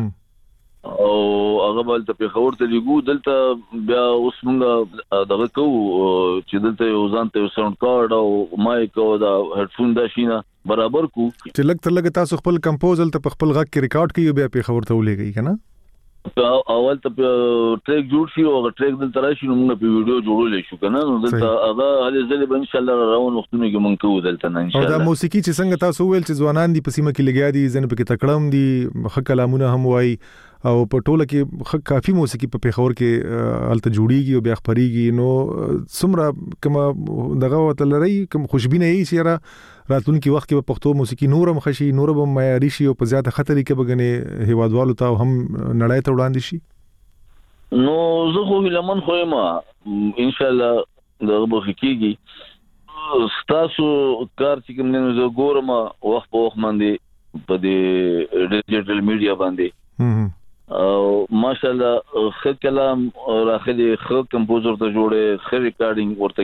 او هغه بل ته په خبر ته لګو دلته بیا اوس موږ دغه کو چې دلته یو ځان ته ساوند کارت او مایک او دا هډفون دا شینه برابر کو چې لګ تر لګ تاسو خپل کمپوزل ته خپل غږ کې ریکارډ کیو بیا په خبر ته ولېږي کنه. اول ته ټریک جوړ شي او ټریک دلته راشي نو موږ په ویډیو جوړولې شو کنه. نو دلته هغه هلي ځلې ان شاء الله روان وختونه کې مونږ کوو دلته ان شاء الله. او دا موسیقي چې څنګه تاسو ویل چې ځوانان دي په سیمه کې لګیا دي، زنه پکې تکړم دي، خ کلامونه هم وای او په ټوله کې خ کافي موسیقي په پیښور کې الته جوړیږي او بیا خبريږي. نو سمره کما دغه وتلري کوم خوشبینه یې چې را راتلونکي وخت کې په پښتو موسیقي نورم خشي، نورم معیاري شي او په زیاته خطرې کې بګنې هیوادوالو ته هم نړۍ ته وړاندې شي. نو زه خو لمن خو ما ان شاء الله دغه بخکیږي ستاسو کار چې کوم نه زه ګورم وخت په وخت باندې په دې ډیجیټل میډیا باندې او ماشاءالله خ کلام راخلي خ کمپوزر ته جوړه خ ریکارډینګ ورته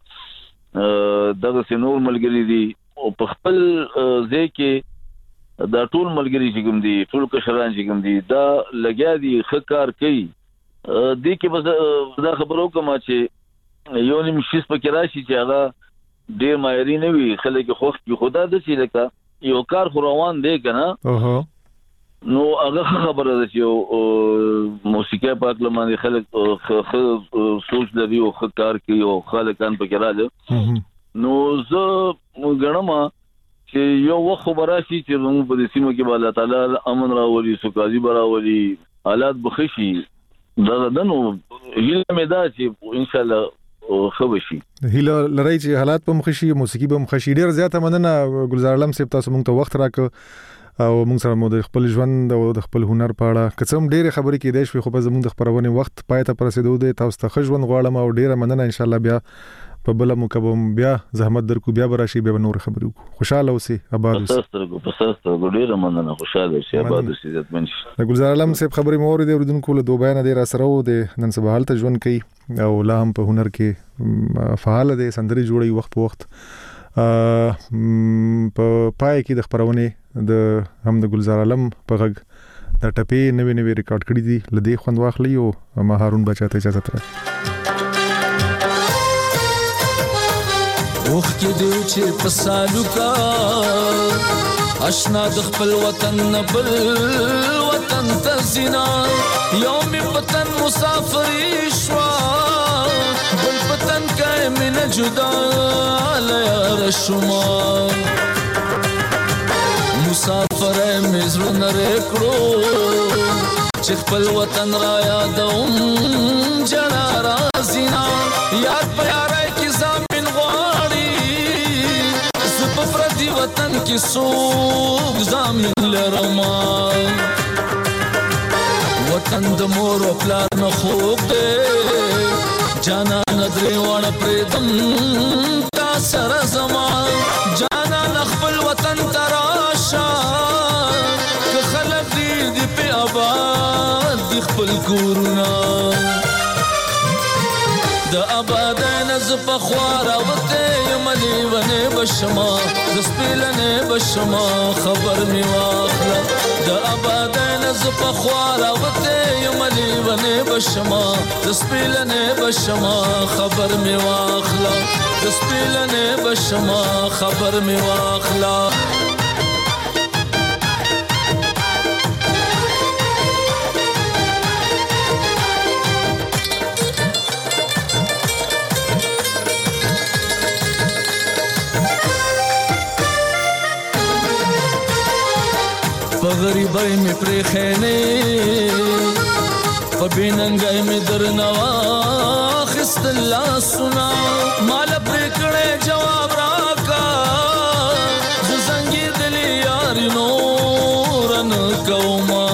کې دغه سينور ملګری دي او په خپل ځای کې دا ټول ملګری چې کوم دي ټول کشران چې کوم دي دا لګیا دي خ کار کوي دې کې بس دا خبرو کوم چې یو نیم شیس پکې راشي چې هغه ډیر مایری نه وي خلک خوښ کی خدا د چې لکه یو کار خو روان دی کنه. اوه نو هغه خبره ده چې موسیقي پاک لمانه خلک سوچ لري او کار کوي او خلکان پکې راځي. نو زه غنما چې یو وخت خبراشي چې موږ په دې سیمه کې الله تعالی امن راولي، سوکالي راولي، حالات بخشي، دا دنو هیله مې دا چې ان شاء الله خو بشي. هیله لري چې حالات په مخشي، موسیقي په مخشي. ډیر زیاته مننه ګلزار علم صاحب، تاسو موږ ته وخت راکړ او موږ سره مو د خپل ژوند او د خپل هنر په اړه کڅم ډېر خبرې کېدای شوې، خو په زموږ د خبرونه وخت پای ته رسیدو دی. تاسو ته ښه ژوند غواړم او ډېر مننه. ان شاء الله بیا په بل مکبم بیا زحمت درکو بیا براشي بیا نور خبرو خوشاله اوسئ آباد اوسئ پسسترګو پسسترګو ډیر مننه خوشاله شي آباد اوسئ عزت من شي گلزار عالم صاحب خبرې مور دی ورودونکو له دوه بیان دی را سره و دی نن سبا حالت ژوند کوي او لا هم په هنر کې فعال دی سندري جوړي وخت په وخت په پای کې د خبرونه د هم د گلزار عالم په غږ د ټپې نوې نوې ریکارډ کړې دي لدی خوند واخلي او ما هارون بچا ته اجازه تر وخ کې دی چې پسالو کا آشنا د خپل وطن بل وطن ته زینا یوم وطن مسافر شوا بل وطن کای من جدا لیا شما مسافر مزر نرکړو چې خپل وطن را یادوم جنا رازینا یاد پیاره کې زمين غواړي زپ پردي وطن کې سوق زمين لرما وطن د مور او پلار نه خوب دې جانا نظر وړ پردم تا سره زما جانا خپل وطن تراشا که خلق دې دې په آباد دې خپل کورونه د آبادان ز په خوارا وته ملي ونه بشما د سپلنه بشما خبر می واخلا د آبادان ز په خوارا وته ملي ونه بشما د سپلنه بشما خبر می واخلا د سپلنه بشما خبر می واخلا غریبای می پرې خېنه په بیننګای می درنوا خست الله سنا مال پرې کړه جواب راکا زنګي دلی یار نورن کوما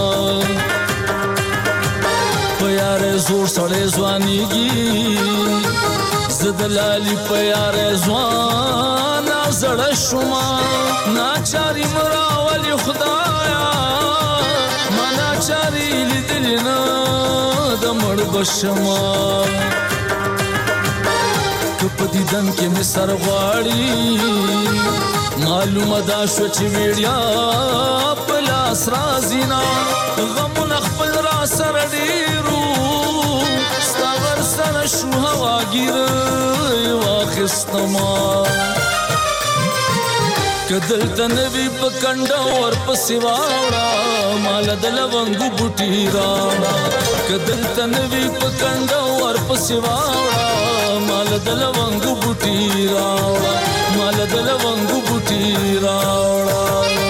په یار زور سره ځوانيږي زدلالي په یار ځوان زړه شوما ناچاري مراولي خدایا منا چاري لیدلینا د مړ بشما کپ دي دن کې می سر غواړي معلومه دا شو چې ویډیا پلاس رازینا غم خپل را سر ډیرو ستاور سره شو هوا ګیر واخستما کدل تنوی پکنډا ور پسواړه مال د لونګو بوټی راړه کدل تنوی پکنډا ور پسواړه مال د لونګو بوټی راړه مال د لونګو بوټی راړه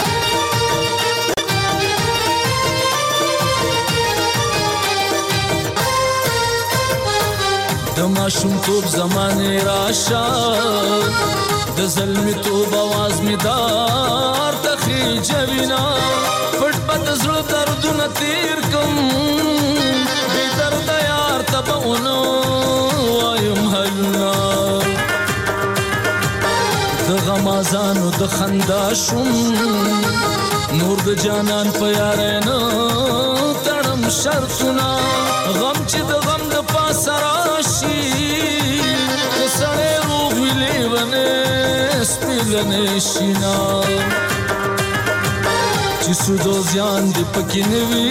د ماشوم توپ زمانه راشه د ظلم توب आवाज می دار تخی جوینا پټ پټ زړه دردونه تیر کوم بے درد یار تبونو وایم هلنا د غمازانو د خندا شوم نور د جانان په یارانو تړم شرطونه غم چې د غم د پاسه راشي کسړې روح ویلې ونه سپیلنې شینا چې سودو زیان دی پکې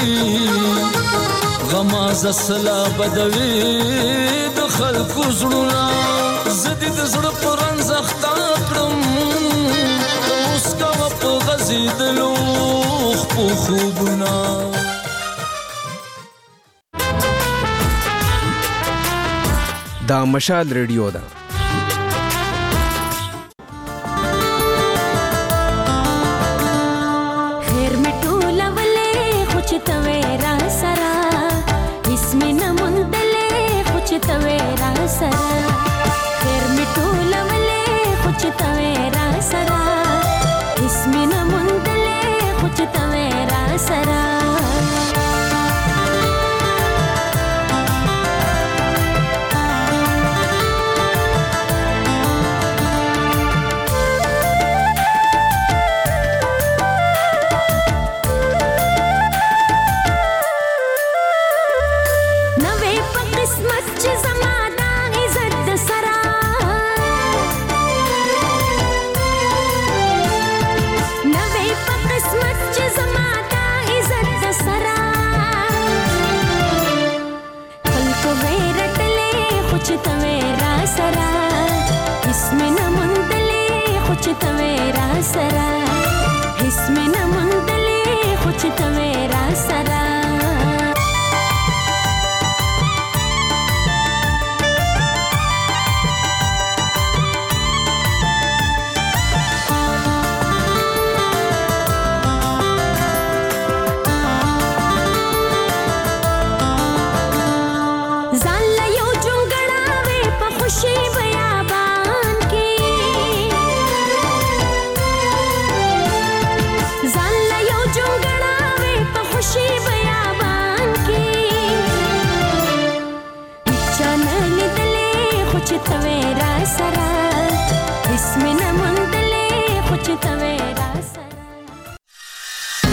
نوي غماز سلا بدوي د خلکو زړونه زدي د زړه پران زختا کړم اوس کا په غزيدلو خو خوبونه دا مشال ریډیو ده خیر مټو لولې خوچ تویرا سرا اسمه نمندلې خوچ تویرا سرا خیر مټو لولې خوچ تویرا سرا اسمه نمندلې خوچ